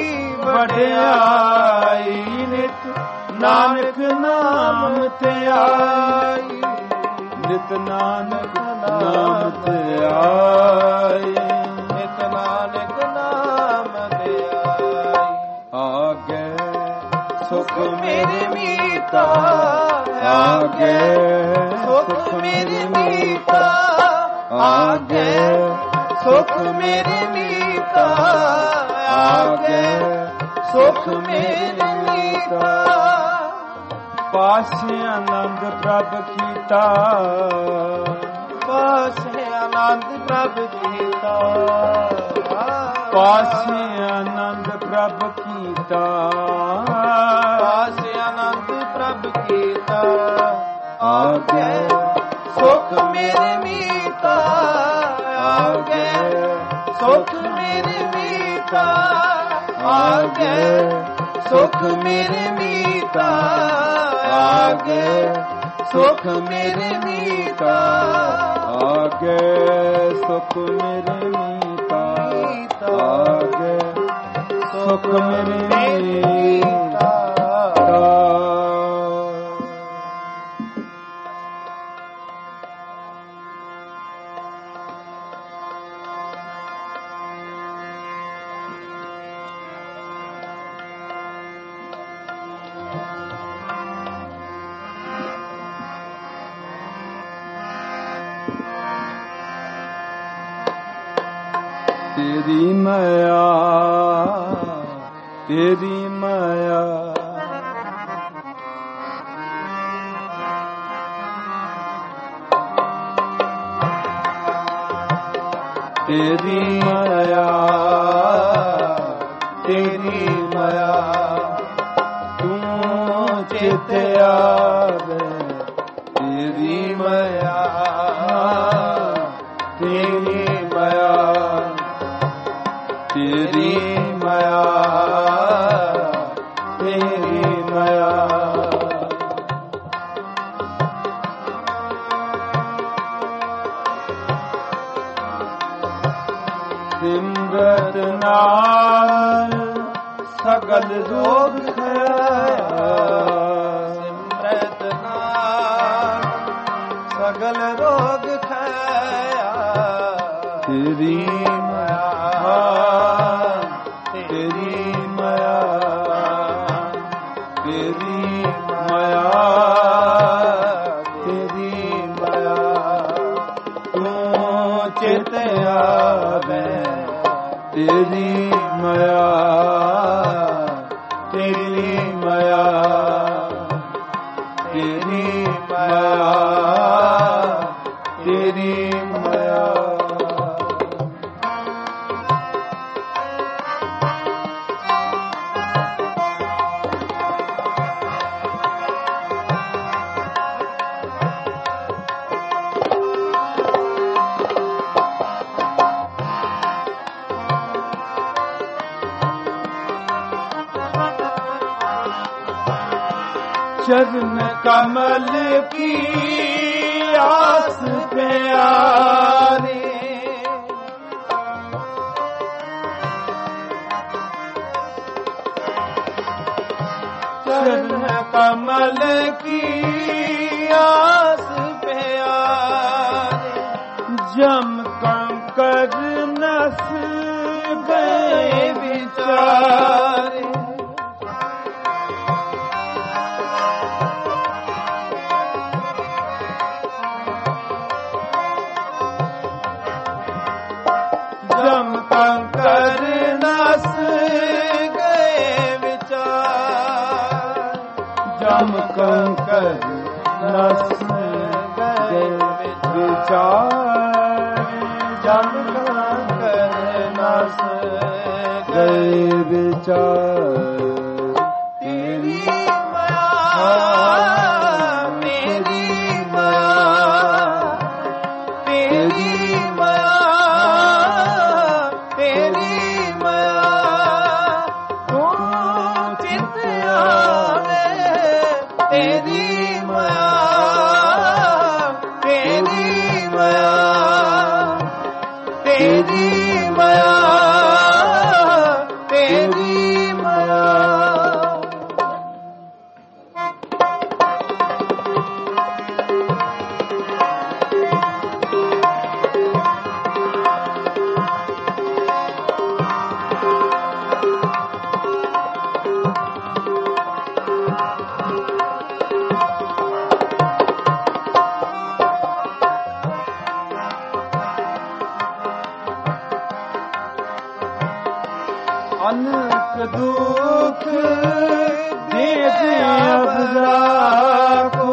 ਵਡਿਆਈ ਨਿਤ ਨਾਨਕ ਨਾਮ ਤੇ ਆਈ ਨਿਤ ਨਾਨਕ ਨਾਮ ਤੇ ਆਈ ਨਿਤ ਨਾਨਕ ਨਾਮ ਤੇ ਆਈ ਆਗੇ ਸੁਖ ਮੇਰੇ ਮੀਤਾ ਆਗੇ ਸੁਖ ਮੇਰੇ ਮੀਤਾ ਆਗੇ ਸੁਖ ਮੇਰੇ ਮੀਤਾ ਆਗੇ ਸੁਖ ਮੇਰੇ ਮੀਤਾ ਪਾਸੇ ਆਨੰਦ ਪ੍ਰਭ ਕੀਤਾ ਪਾਸੇ ਆਨੰਦ ਪ੍ਰਭ ਕੀਤਾ ਪਾਸੇ ਆਨੰਦ ਪ੍ਰਭ ਕੀਤਾ ਪਾਸੇ ਆਨੰਦ ਪ੍ਰਭ ਕੀਤਾ ਆਗੇ ਸੁਖ ਮੇਰੇ ਮੀਤਾ ਆਗੇ ਸੁਖ ਮੇਰੇ ਮੀਤਾ ਆਗੇ ਸੁਖ ਮੇਰੇ ਮੀਤਾ ਆਗੇ ਸੁਖ ਮੇਰੇ ਮੀਤਾ ਆਗੇ ਸੁਖ ਮੇਰੇ ਮੀਤਾ ਆਗੇ ਸੁਖ ਮੇਰੇ ਮੀਤਾ ਤੇਰੀ ਮਾਇਆ ਤੇਰੀ ਮਾਇਆ ਤੇਰੀ ਮਾਇਆ ਤੇਰੀ ਮਾਇਆ ਤੂੰ ਚਿਤ ਆਵੇ ਤੇਰੀ ਮਾਇਆ ਤੇਰੀ ਮਾਇਆ ਤੇਰੀ ਮਾਇਆ ਤੇਰੀ ਮਾਇਆ ਸਿਮਰਤ ਨਾਲ ਸਗਲ ਰੋਗ ਖਾਇਆ ਸਿਮਰਤ ਨਾਲ ਸਗਲ ਰੋਗ ਖਾਇਆ ਤੇਰੀ ਮਾਇਆ ਤੇਰੀ ਮਾਇਆ ਤੇਰੀ ਮਾਇਆ ਤੇਰੀ ਮਾਇਆ ਤੂੰ ਚਿਤ ਆਵੇ ਤੇਰੀ ਮਾਇਆ ਤੇਰੀ ਮਾਇਆ ਤੇਰੀ ਮਾਇਆ ਤੇਰੀ ਮਾਇਆ चरण कमल की आस प्यारे चरण कमल की आस प्यारे जम कंकर नस गए विचारे जम कंकर नस गए विचार जम कंकर नस गए विचार जम कंकर नस गए विचार तेरी माया तेरी माया तेरी माया ਤੇਰੀ ਮਾਇਆ, ਤੇਰੀ ਮਾਇਆ, ਤੇਰੀ ਮਾਇਆ, ਤੇਰੀ ਮਾਇਆ। ਅਨਕ ਦੁਖ ਦੇ ਅਬਦਾ ਕੋ,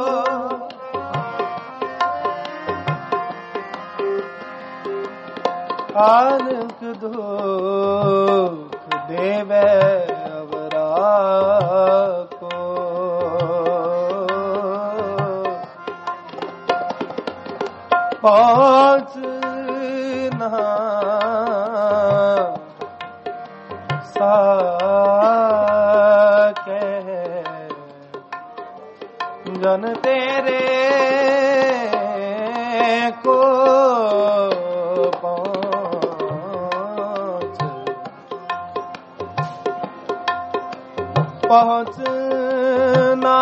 ਅਨਕ ਦੁਖ ਦੇਵੇ ਅਬਰਾ ਕੋ, ਪਹੁੰਚ ਨਾ ਸਾਕੇ ਜਨ ਤੇਰੇ ਕੋ ਪਹੁੰਚਨਾ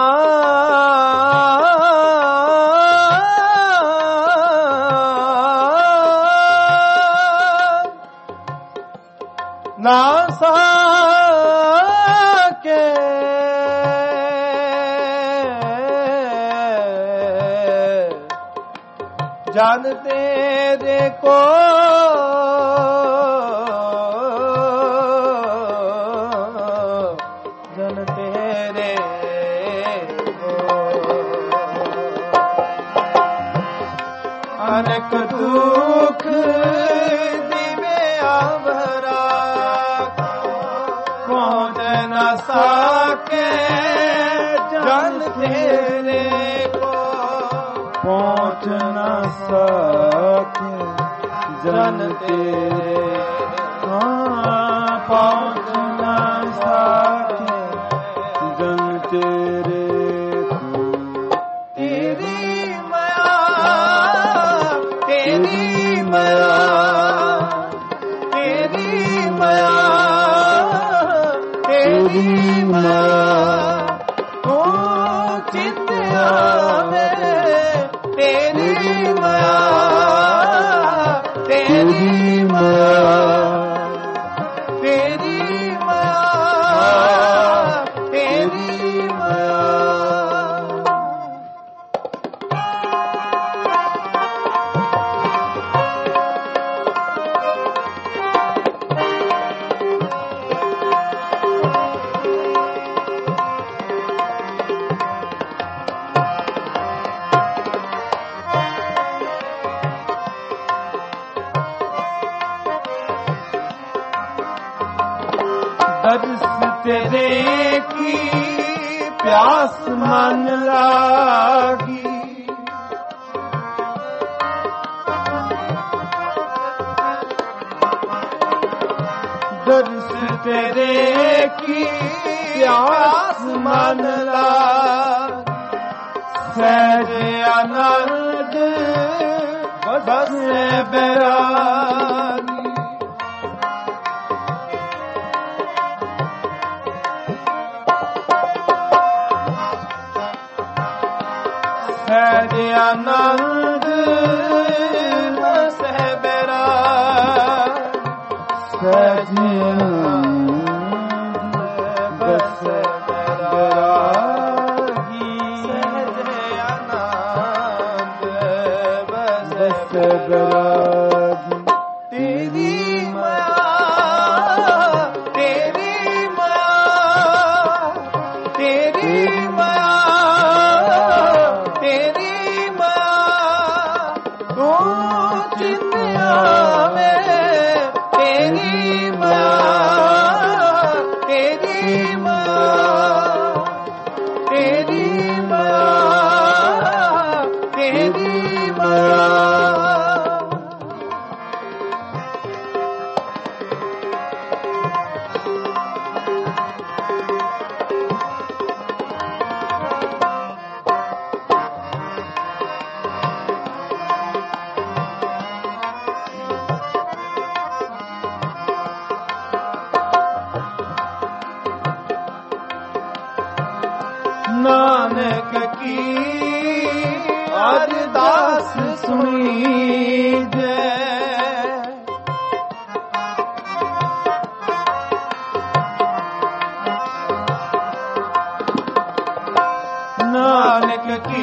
ਨਾ ਸਾਕੇ ਜਨ ਤੇਰੇ ਕੋ ਜਨ ਤੇਰੇ ਕੋ ਅਨਕ ਦੁਖ ਦਿਵੇ ਆਵਰਾ ਪਹੁੰਚ ਨਾ ਸਕੇ ਜਨ ਤੇਰੇ ਕੋ ਪਹੁੰਚ ਨਾ ਸਕੇ ਜਨ ਤੇਰੇ ਪਹੁੰਚ ਨਾ ਸਕੇ ਜਨ ਤੇਰੇ ਕੋ ਤੇਰੀ ਮਾਇਆ, ਤੇਰੀ ਮਾਇਆ, ਤੇਰੀ ਮਾਇਆ, ਤੇਰੀ ਮਾਇਆ, ਤੂੰ ਚਿਤ ਆਵੇ ਤੇਰੀ ਮਾਇਆ, ਤੇਰੀ ਮਾਇਆ, ਤੇਰੀ ਮਾਇਆ, ਤੇਰੀ ਮਾਇਆ। दर्श तेरे की प्यास मन लागी, दर्श तेरे की प्यास मन लागी, सहज आनंद बस बैरागी। सहज आनंद बस बैरागी, सहज आनंद बस बैरागी, सहज आनंद बस बैरागी। तेरी माया, तेरी माया, तेरी माया, तेरी माया, तू चित आवे तेरी माया, तेरी माया, तेरी माया, तेरी माया। ਨਾਨਕ ਕੀ ਅਰਦਾਸ ਸੁਣੀਜੈ। ਨਾਨਕ ਕੀ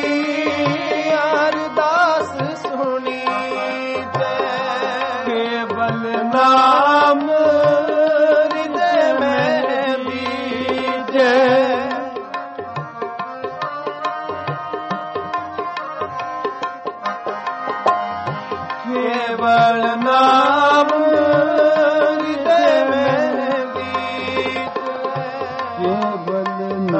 ਅਰਦਾਸ ਸੁਣੀਜੈ। ਕੇਵਲ ਨਾਮ ਹਿਰਦੈ ਮੈਂ ਬੀਜੈ। ਕੇਵਲ ਨਾਮ ਹਿਰਦੈ ਮੈਂ ਬੀਜੈ। ਕੇਵਲ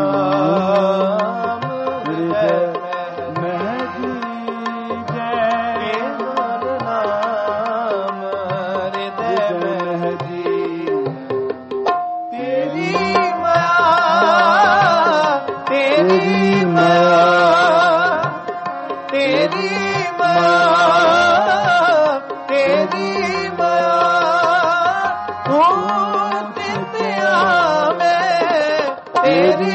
ਨਾਮ ਹਿਰਦੈ ਮੈਂ ਬੀਜੈ। ਕੇਵਲ ਨਾਮ ਹਿਰਦੈ ਮੈਂ ਬੀਜੈ। ਤੇਰੀ ਮਾਇਆ ਤੇਰੀ ਮਾਇਆ ਤੇਰੀ ਮਾਇਆ ਤੇਰੀ ਮਾਇਆ ਤੂੰ ਤਿਤ ਆਵੇ। ਤੇਰੀ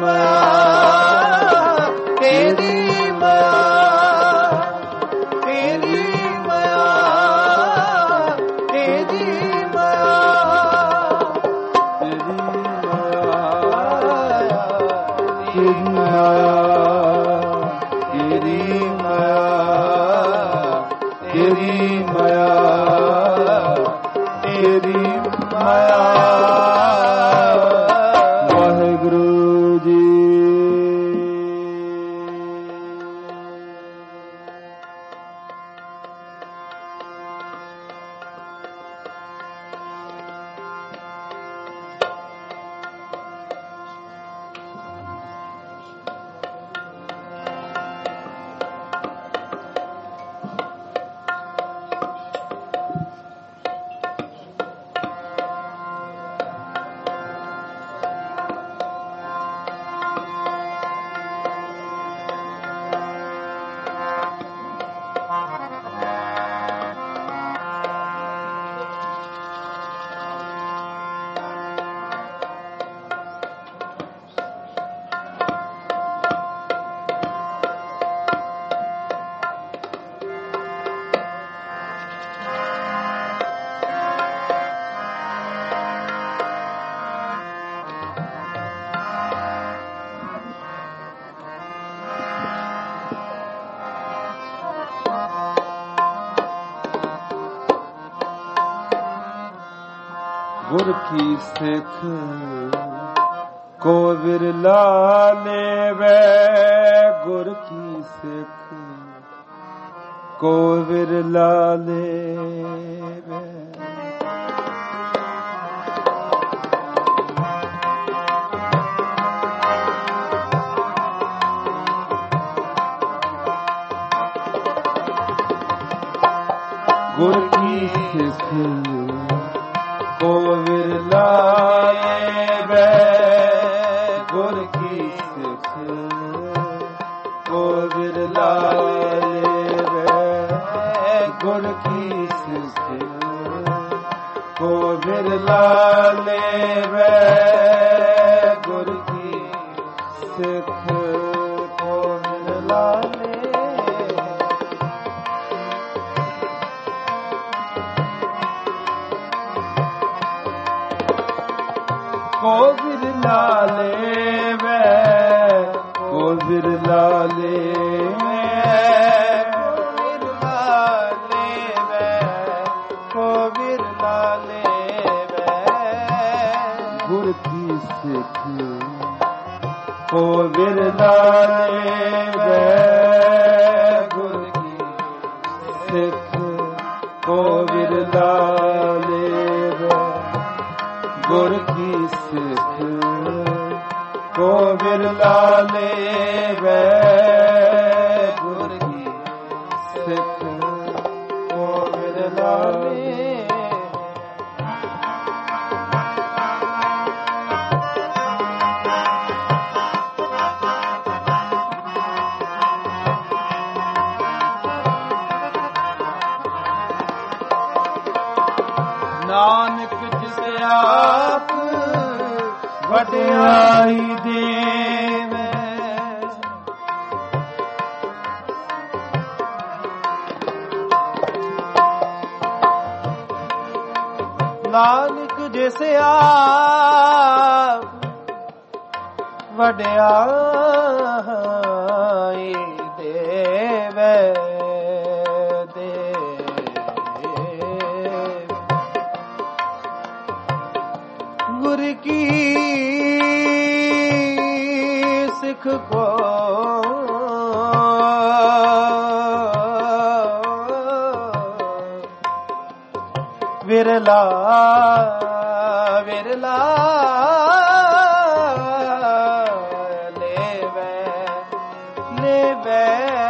ਮਾਇਆ ਤੇਰੀ ਮਾਇਆ ਤੇਰੀ ਮਾਇਆ ਤੇਰੀ ਮਾਇਆ ਤੇਰੀ ਮਾਇਆ ਤੇਰੀ ਮਾਇਆ ਤੇਰੀ ਮਾਇਆ ਤੇਰੀ ਮਾਇਆ। ਵਾਹਿਗੁਰੂ ਜੀ। ਗੁਰ ਕੀ ਸਿੱਖ ਕੋ ਵਿਰਲਾ ਲੇਵੈ। ਗੁਰ ਕੀ ਸਿੱਖ ਕੋ ਵਿਰਲਾ ਲੇਵੈ। ਗੁਰ ਕੀ ਸਿੱਖ ਕੋ ਵਿਰਲਾ ਲੇਵੈ। ਗੁਰ ਕੀ ਸਿੱਖ ਕੋ ਵਿਰਲਾ ਲੇਵੈ। ਗੁਰ ਕੀ ਸਿੱਖ ਕੋ ਵਿਰਲਾ ਲੇਵੈ। ਗੁਰ ਕੀ ਸਿੱਖ ਕੋ ਵਿਰਲਾ ਕੋ ਵਿਰਲਾ ਲੇਵੈ। ਕੋ ਵਿਰਲਾ ਲੇਵੈ। ਕੋ ਵਿਰਲਾ ਲੇਵੈ। ਗੁਰ ਕੀ ਸਿੱਖ ਕੋ ਵਿਰਲਾ ਲੇਵੈ। ਗੁਰ ਕੀ ਸਿੱਖ ਕੋ ਵਿਰਲਾ ਲੇਵੈ। ਗੁਰ ਕੀ ਸਿੱਖ ਕੋ ਵਿਰਲਾ ਲੇਵੈ। ਗੁਰ ਕੀ ਸਿੱਖ ਕੋ ਵਿਰਲਾ ਲੇਵੈ। ਨਾਨਕ ਜਿਸ ਆਪ ਵਡਿਆਈ ਦੇਵੈ। ਨਾਨਕ ਜਿਸ ਆਪ ਵਡਿਆਈ ਦੇਵੇ ਗੁਰ ਕੀ ਸਿੱਖ ਕੋ ਵਿਰਲਾ ਵਿਰਲਾ ਲੇਵੇ ਲੇਵੇ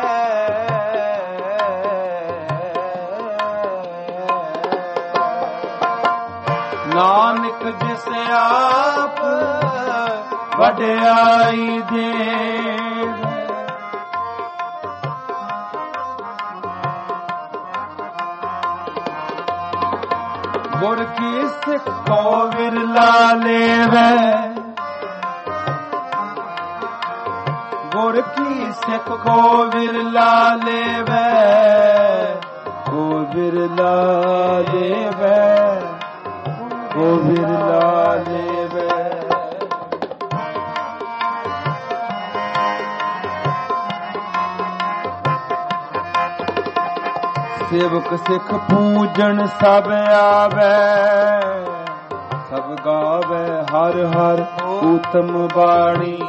ਨਾਨਕ ਜਿਸ ਆਪ ਵਡਿਆਈ ਦੇਵੇ ਗੁਰ ਕੀ ਸਿੱਖ ਕੋ ਵਿਰਲਾ ਲੇਵੇ ਗੁਰ ਕੀ ਸਿੱਖ ਕੋ ਵਿਰਲਾ ਲੇਵੇ ਕੋ ਵਿਰਲਾ ਲੇਵੇ ਕੋ ਵਿਰਲਾ ਲੇਵੇ ਸੇਵਕ ਸਿੱਖ ਪੂਜਣ ਸਭ ਆਵੇ ਸਭ ਗਾਵੇ ਹਰ ਹਰ ਊਤਮ ਬਾਣੀ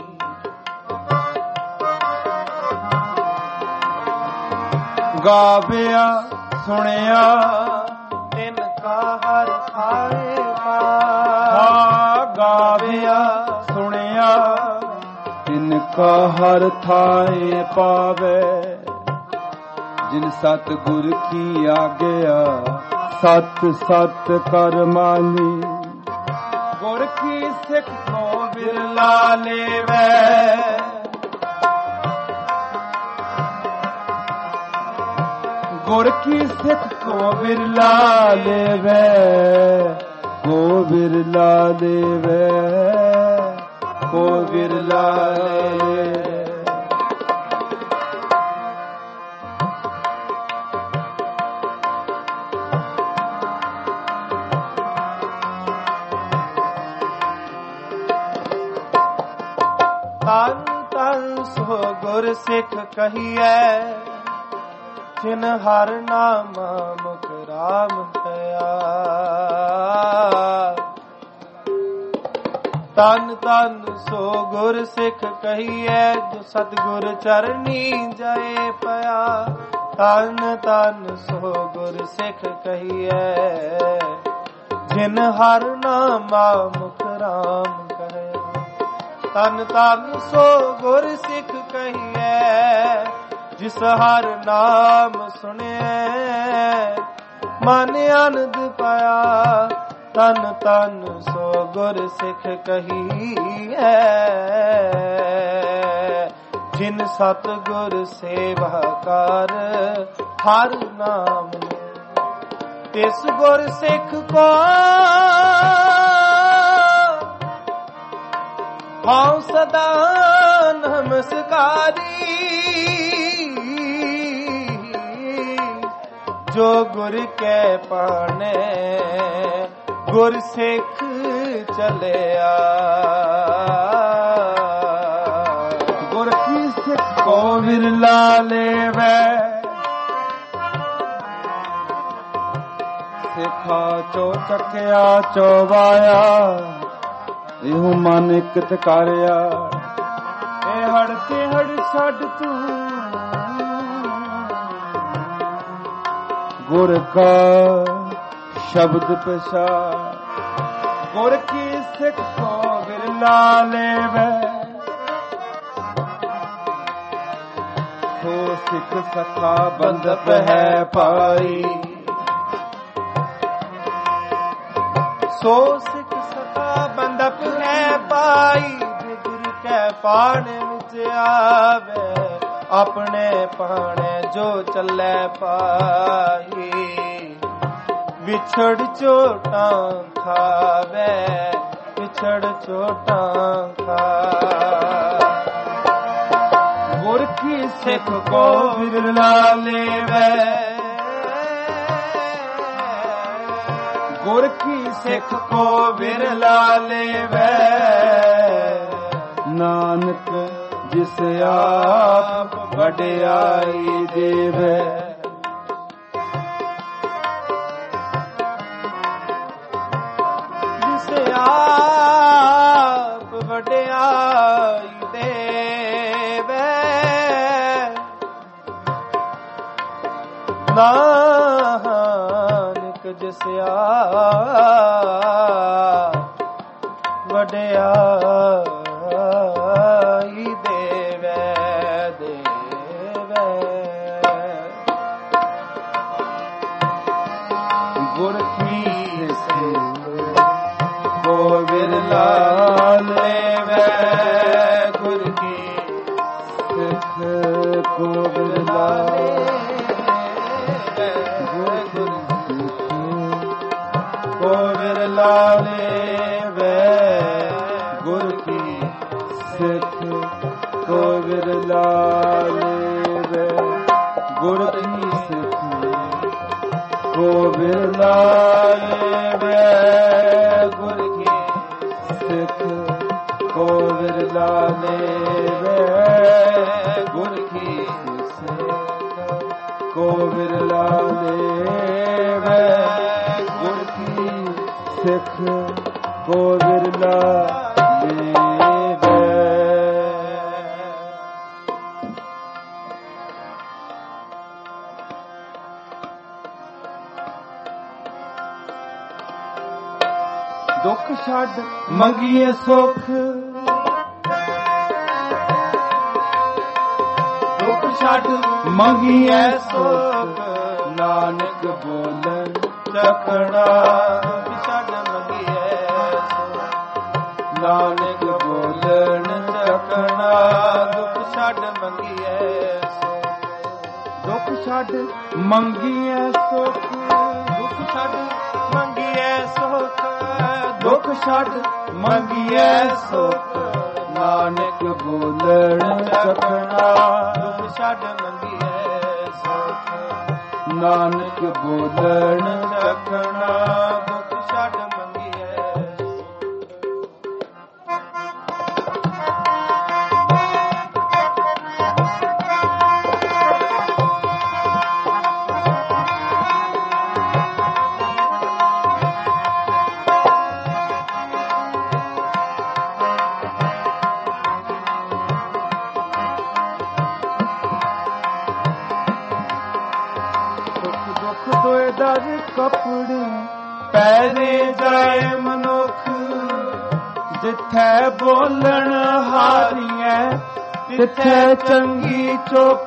ਗਾਵਿਆ ਸੁਣਿਆ ਤਿਨ ਕਾ ਹਰ ਥਾਏ ਪਾ ਗਾਵਿਆ ਸੁਣਿਆ ਤਿਨ ਕਾ ਹਰ ਥਾਏ ਪਾਵੇ ਜਿਨ ਸਤ ਗੁਰ ਕੀ ਆਗਿਆ ਸਤ ਸਤ ਕਰ ਮਾਨੀ ਗੁਰ ਕੀ ਸਿੱਖ ਕੋ ਵਿਰਲਾ ਲੇਵੇ ਗੁਰ ਕੀ ਸਿੱਖ ਕੋ ਵਿਰਲਾ ਲੇਵੇ ਕੋ ਵਿਰਲਾ ਲੇਵੇ ਕੋ ਵਿਰਲਾ ਲੇਵੇ ਤਨ ਤਨ ਸੋ ਗੁਰ ਸਿੱਖ ਕਹੀਐ ਜਿਨ ਹਰ ਨਾਮ ਮੁਖ ਰਾਮ ਕਹਿਆ ਤਨ ਤਨ ਸੋ ਗੁਰ ਸਿੱਖ ਕਹੀਐ ਜੋ ਸਤਿਗੁਰ ਚਰਨੀ ਜਾਏ ਪਿਆ ਤਨ ਤਨ ਸੋ ਗੁਰ ਸਿੱਖ ਕਹੀਐ ਜਿਨ ਹਰ ਨਾਮ ਮੁਖ ਰਾਮ ਤਨ ਤਨ ਸੋ ਗੁਰ ਸਿੱਖ ਕਹੀਐ ਜਿਸ ਹਰ ਨਾਮ ਸੁਣਿਐ ਮਨ ਆਨੰਦ ਪਾਇਆ ਤਨ ਤਨ ਸੋ ਗੁਰ ਸਿੱਖ ਕਹੀਐ ਜਿਨ ਸਤ ਗੁਰ ਸੇਵਾ ਕਰ ਹਰ ਨਾਮ ਤਿਸ ਗੁਰ ਸਿੱਖ ਕੋ ਹਾਂ ਸਦਾ ਨਮਸਕਾਰੀ ਜੋ ਗੁਰ ਕੈ ਪਾਣੇ ਗੁਰ ਸਿੱਖ ਚਲਿਆ ਗੁਰ ਕੀ ਸਿੱਖ ਕੋ ਵਿਰਲਾ ਲੇਵੇ ਸਿੱਖਾ ਚੋ ਚੱਕਿਆ ਚੋਵਾਇਆ ਇਹੋ ਮਨ ਇਕਤ ਕਰਿਆ ਇਹ ਹੜ ਤੇ ਹੜ ਛੱਡ ਤੂੰ ਗੁਰ ਕਾ ਸ਼ਬਦ ਪਛਾ ਗੁਰ ਕੀ ਸਿੱਖ ਕੋ ਵਿਰਲਾ ਲੇਵੇ ਸੋ ਸਿੱਖ ਸਖਾ ਬੰਧਪ ਹੈ ਪਾਈ ਸੋ ਸਿੱਖ ਬੰਦਪ ਹੈ ਪਾਈ ਜੇ ਗੁਰ ਕੈ ਪਾਣੇ ਵਿੱਚ ਆਵੇ ਆਪਣੇ ਪਾਣੇ ਜੋ ਚੱਲੇ ਪਾਈ ਵਿਛੜ ਚੋਟਾਂ ਖਾਵੇ ਵਿਛੜ ਚੋਟਾਂ ਖਾ ਗੁਰ ਕੀ ਸਿੱਖ ਕੋ ਵਿਰਲਾ ਲੇਵੇ ਗੁਰ ਕੀ ਸਿੱਖ ਕੋ ਵਿਰਲਾ ਲੇਵੈ। ਨਾਨਕ ਜਿਸ ਆਪ ਵਡਿਆਈ ਦੇਵੈ। ਜਿਸ ਆਪ ਵਡਿਆਈ ਦੇਵੈ। ਨਾਨਕ ਜਿਸ ਆਪ ਵਡਿਆਈ ਦੇਵੈ ਦੇਵੈ। ਗੁਰ ਕੀ ਸਿੱਖ ਕੋ ਵਿਰਲਾ ਲੇਵੈ। ਗੁਰ ਕੀ ਸਿੱਖ ਕੋ ਵਿਰਲਾ ਕੋ ਵਿਰਲਾ ਲੇਵੈ। ਗੁਰ ਕੀ ਸਿੱਖ ਕੋ ਵਿਰਲਾ ਲੇਵੈ। ਗੁਰ ਕੀ ਸਿੱਖ ਕੋ ਵਿਰਲਾ ਲੇਵੈ। ਗੁਰ ਕੀ ਸਿੱਖ ਕੋ ਵਿਰਲਾ ਲੇਵੈ। ਗੁਰ ਕੀ ਸਿੱਖ ਕੋ ਵਿਰਲਾ ਲੇਵੈ। ਗੁਰ ਕੀ ਸਿੱਖ ਕੋ ਵਿਰਲਾ ਲੇਵੈ। ਦੁੱਖ ਛੱਡ ਮੰਗੀਏ ਸੁਖ। ਦੁੱਖ ਛੱਡ ਮੰਗੀਏ ਸੁਖ। ਨਾਨਕ ਬੋਲਣ ਚਖਣਾ। ਦੁੱਖ ਛੱਡ ਮੰਗੀਏ ਸੁਖ। ਨਾਨਕ ਬੋਲਣ ਚਖਣਾ। ਦੁੱਖ ਛੱਡ ਮੰਗੀਏ ਸੁਖ। ਦੁੱਖ ਛੱਡ ਮੰਗੀਏ ਸੁਖ। ਦੁੱਖ ਛੱਡ ਮੰਗੀਏ ਸੁਖ। ਦੁੱਖ ਛੱਡ ਮੰਗੀਏ ਸੁਖ। ਨਾਨਕ ਬੋਲਣ ਚਖਣਾ। ਦੁੱਖ ਛੱਡ ਮੰਗੀਏ ਸੁਖ। ਨਾਨਕ ਬੋਲਣ ਚਖਣਾ। ਦੁੱਖ ਛੱਡ ਮੰਗੀਏ ਦਰ ਕਪੜੇ ਪੈਰੇ ਜਾਏ ਮਨੁੱਖ। ਜਿੱਥੇ ਬੋਲਣ ਹਾਰੀਐ ਤਿੱਥੇ ਚੰਗੀ ਚੁੱਪ।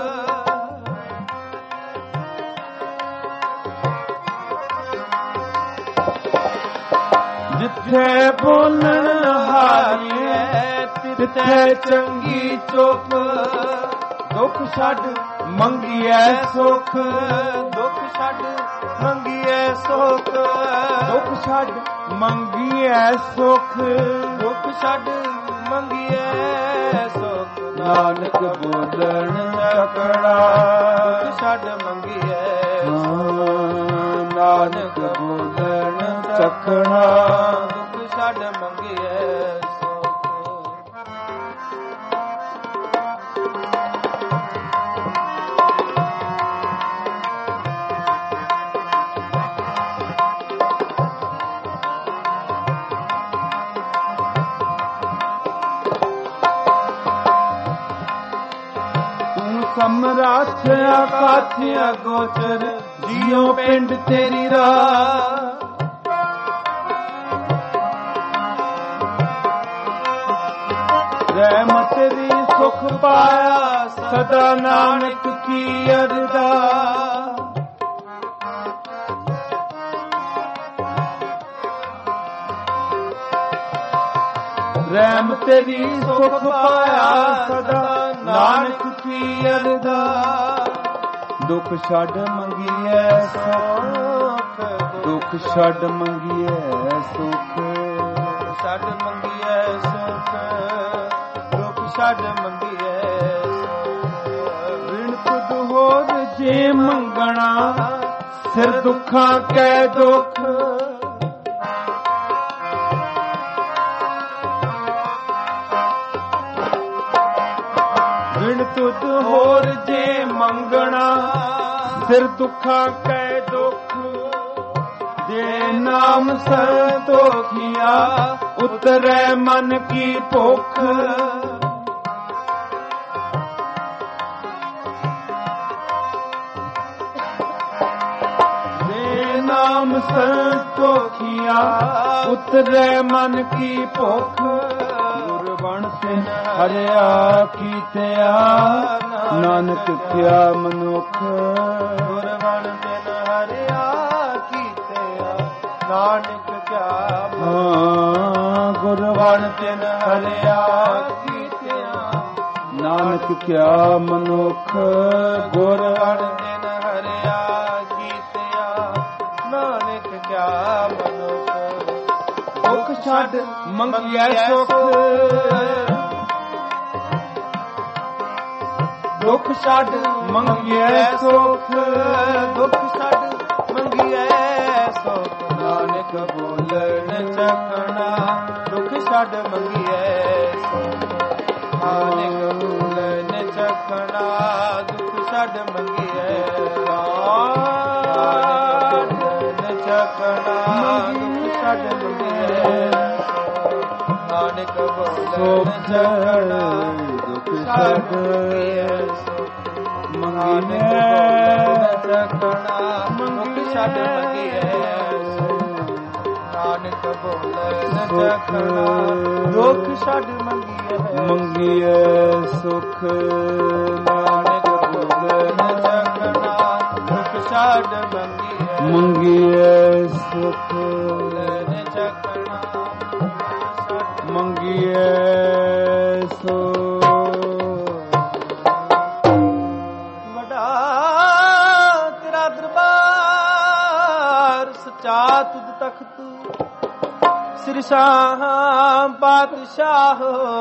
ਜਿੱਥੇ ਬੋਲਣ ਹਾਰੀਐ ਤਿੱਥੇ ਚੰਗੀ ਚੁੱਪ। ਦੁੱਖ ਛੱਡ ਮੰਗੀਐ ਸੁਖ। ਦੁੱਖ ਛੱਡ ਮੰਗੀਐ ਸੁਖ। ਦੁੱਖ ਛੱਡ ਮੰਗੀਐ ਸੁਖ। ਦੁੱਖ ਛੱਡ ਮੰਗੀਐ ਸੁਖ। ਨਾਨਕ ਬੋਲਣ ਚਖਣਾ। ਦੁੱਖ ਛੱਡ ਮੰਗੀਐ ਨਾਨਕ ਬੋਲਣ ਚਖਣਾ। ਦੁੱਖ ਛੱਡ ਮੰਗੀਐ ਸਮਰਾਥ ਆਕਾਥਿਆ ਗੋਚਰ। ਜੀਉ ਪਿੰਡ ਤੇਰੀ ਰਾਹ। ਰਹਿਮਤ ਤੇਰੀ ਸੁਖ ਪਾਇਆ ਸਦਾ ਨਾਨਕ ਕੀ ਅਰਦਾਸ। ਰਹਿਮਤ ਤੇਰੀ ਸੁਖ ਪਾਇਆ ਸਦਾ ਨਾਨਕ ਕੀ ਅਰਦਾਸ। ਦੁੱਖ ਛੱਡ ਮੰਗੀਐ ਸੁਖ। ਦੁੱਖ ਛੱਡ ਮੰਗੀਐ ਸੁਖ। ਛੱਡ ਮੰਗੀਐ ਸੁਖ। ਦੁੱਖ ਛੱਡ ਮੰਗੀਐ ਸੁਖ। ਵਿਣ ਤੁਧ ਹੋਰ ਜੇ ਮੰਗਣਾ ਸਿਰ ਦੁੱਖਾਂ ਕੈ ਦੁੱਖ। ਬਿਨ ਤੁਧ ਹੋਰ ਜੇ ਮੰਗਣਾ ਸਿਰ ਦੁੱਖਾਂ ਕੈ ਦੁੱਖ ਜੇ ਨਾਮ ਸੰਤੋਖੀਆ ਉਤਰੈ ਮਨ ਕੀ ਭੁੱਖ ਜੇ ਨਾਮ ਸੰਤੋਖੀਆ ਉਤਰੈ ਮਨ ਕੀ ਭੁੱਖ ਗੁਰਬਣ ਤੇ ਹਰਿਆ ਕੀਤਿਆ ਨਾਨਕ ਕਿਆ ਮਨੁੱਖ ਗੁਰਬਣ ਤੇ ਹਰਿਆ ਕੀਤਿਆ ਨਾਨਕ ਕਿਆ ਗੁਰਬਣ ਤੇ ਹਰਿਆ ਕੀਤਿਆ ਨਾਨਕ ਕਿਆ ਮਨੁੱਖ ਗੁਰਬਣ ਤੇ ਹਰਿਆ ਕੀਤਿਆ ਨਾਨਕ ਕਿਆ ਮਨੁੱਖ ਦੁੱਖ ਛੱਡ ਮੰਗਿਐ ਸੁਖ ਦੁੱਖ ਛੱਡ ਮੰਗਿਐ ਸੁਖ ਦੁੱਖ ਛੱਡ ਮੰਗਿਐ ਸੁਖ ਨਾਨਕ ਬੋਲਣ ਚਖਣਾ ਦੁੱਖ ਛੱਡ ਮੰਗਿਐ ਸੁਖ ਨਾਨਕ ਬੋਲਣ ਚਖਣਾ ਦੁੱਖ ਛੱਡ ਮੰਗਿਐ ਨਾਨਕ ਚਖਣਾ ਦੁੱਖ ਛੱਡ ਮੰਗਿਐ ਨਾਨਕ ਬੋਲਣ ਚਖਣਾ ਦੁੱਖ ਛੱਡ ਮੰਗਿਐ ਚਖਣਾ ਦੁੱਖ ਛੱਡ ਮੰਗਿਐ ਨਾਨਕ ਬੋਲਣ ਚਖਣਾ ਦੁੱਖ ਛੱਡ ਮੰਗਿਐ ਸੁਖ ਨਾਨਕ ਬੋਲਣ ਚਖਣਾ ਦੁੱਖ ਛੱਡ ਮੰਗਿਐ ਸੁਖ ਬੋਲਣ ਚਖਣਾ ਮੰਗਿਐ ਸੁਖ ਤੇਰਾ ਦਰਬਾਰ ਸਚਾ ਤੁਧ ਤਖਤ ਸਿਰ ਸ਼ਾਹ ਪਾਤਸ਼ਾਹ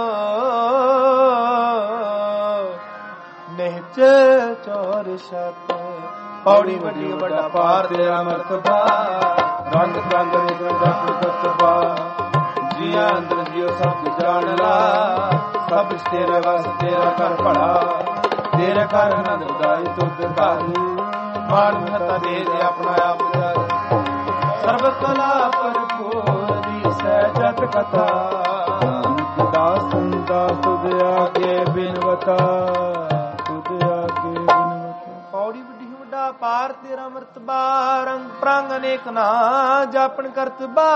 ਨਿਹਚ ਚੋਰ ਛਤ ਪੌੜੀ ਵੱਡੀ ਵੱਡਾ ਪਾਰ ਤੇਰਾ ਮਰਤਬਾ ਰੰਗ ਰੰਗ ਨਿਕਲਦਾ ਪ੍ਰਤਬਾ ਜੀਆਂ ਅੰਦਰ ਜਿਉ ਸਭ ਜਾਣ ਲਾ ਸਭ ਤੇਰਾ ਵਸ ਤੇਰਾ ਕਰ ਭਲਾ ਤੇਰੇ ਘਰ ਆਨੰਦ ਉਦਾਈ ਤੁਧ ਘਰ ਮਾਨ ਮਹਤਾ ਦੇ ਆਪਣਾ ਆਪ ਜਾਏ ਸਰਬ ਕਲਾ ਭਰਪੂਰ ਦੀ ਸਹਿਜਤ ਕਥਾ ਦਾਸਨ ਦਾ ਤੁਧ ਆਗੇ ਬਿਨਵਤਾ ਤੁਧ ਆਗੇ ਬਿਨਵਤਾ ਪੌੜੀ ਵੱਡੀ ਵੱਡਾ ਪਾਰ ਤੇਰਾ ਮਰਤਬਾ ਰੰਗ ਪ੍ਰੰਗ ਅਨੇਕ ਨਾ ਜਾਪਨ ਕਰਤਬਾ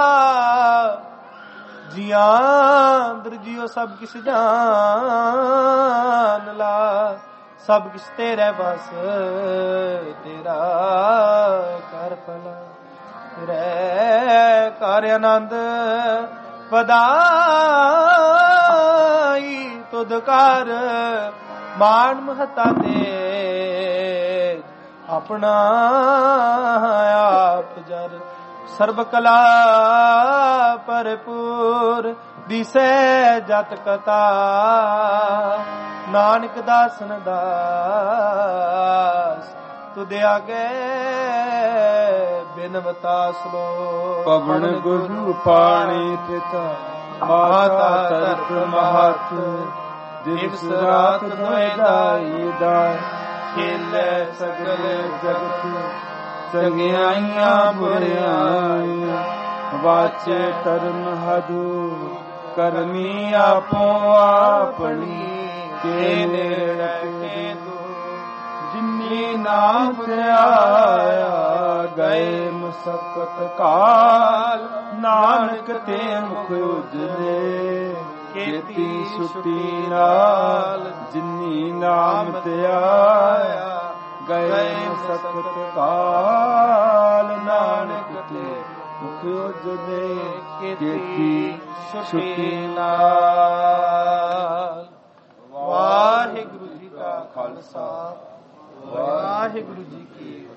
ਜੀਆਂ ਅੰਦਰ ਜਿਉ ਸਭ ਕਿਸ ਜਾਣ ਲਾ ਸਭ ਕਿਛ ਤੇਰੇ ਬਸ ਤੇਰਾ ਕਰ ਭਲਾ ਤੇਰੇ ਕਰ ਆਨੰਦ ਵਧਾਈ ਤੁਧ ਕਰ ਮਾਨ ਮਹਤਾ ਦੇ ਆਪਣਾ ਆਪ ਜਰ ਸਰਬ ਕਲਾ ਭਰਪੂਰ ਦਿਸੈ ਜਤ ਕਥਾ ਨਾਨਕ ਦਾਸਨ ਦਾਸ ਤੁਧ ਆਗੇ ਬਿਨਵਤਾ ਸਲੋ ਪਵਨ ਗੁਰੂ ਪਾਣੀ ਪਿਤਾ ਮਾਤਾ ਤਰਕ ਮਹਤ ਦਿਵਸ ਰਾਤ ਦੋਇ ਦਾਈ ਦਾਇ ਖੇਲੇ ਸਗਲ ਜਗਤ ਚੰਗਿਆਈਆਂ ਬੁਰਿਆਈਆਂ ਵਾਚੇ ਧਰਮ ਹਦੂ ਕਰਮੀ ਆਪੋ ਆਪਣੀ ਕੇ ਨੇੜੇ ਜਿਨੀ ਨਾਮ ਤੇ ਆਇਆ ਗਏ ਮੁਸਕਤ ਕਾਲ ਨਾਨਕ ਤੇ ਮੁਖ ਉਜਲੇ ਕੀਤੀ ਛੁੱਟੀ ਨਾਲ ਜਿਨੀ ਨਾਮ ਤੇ ਆਇਆ ਗਏ ਮੁਸਕਤ ਕਾਲ ਨਾਨਕ ਤੇ ਮੁਖ ਉਜਲੇ ਕੀਤੀ ਛੁੱਟੀ ਨਾਲ। ਵਾਹਿਗੁਰੂ ਜੀ ਕਾ ਖਾਲਸਾ ਵਾਹਿਗੁਰੂ ਜੀ ਕੀ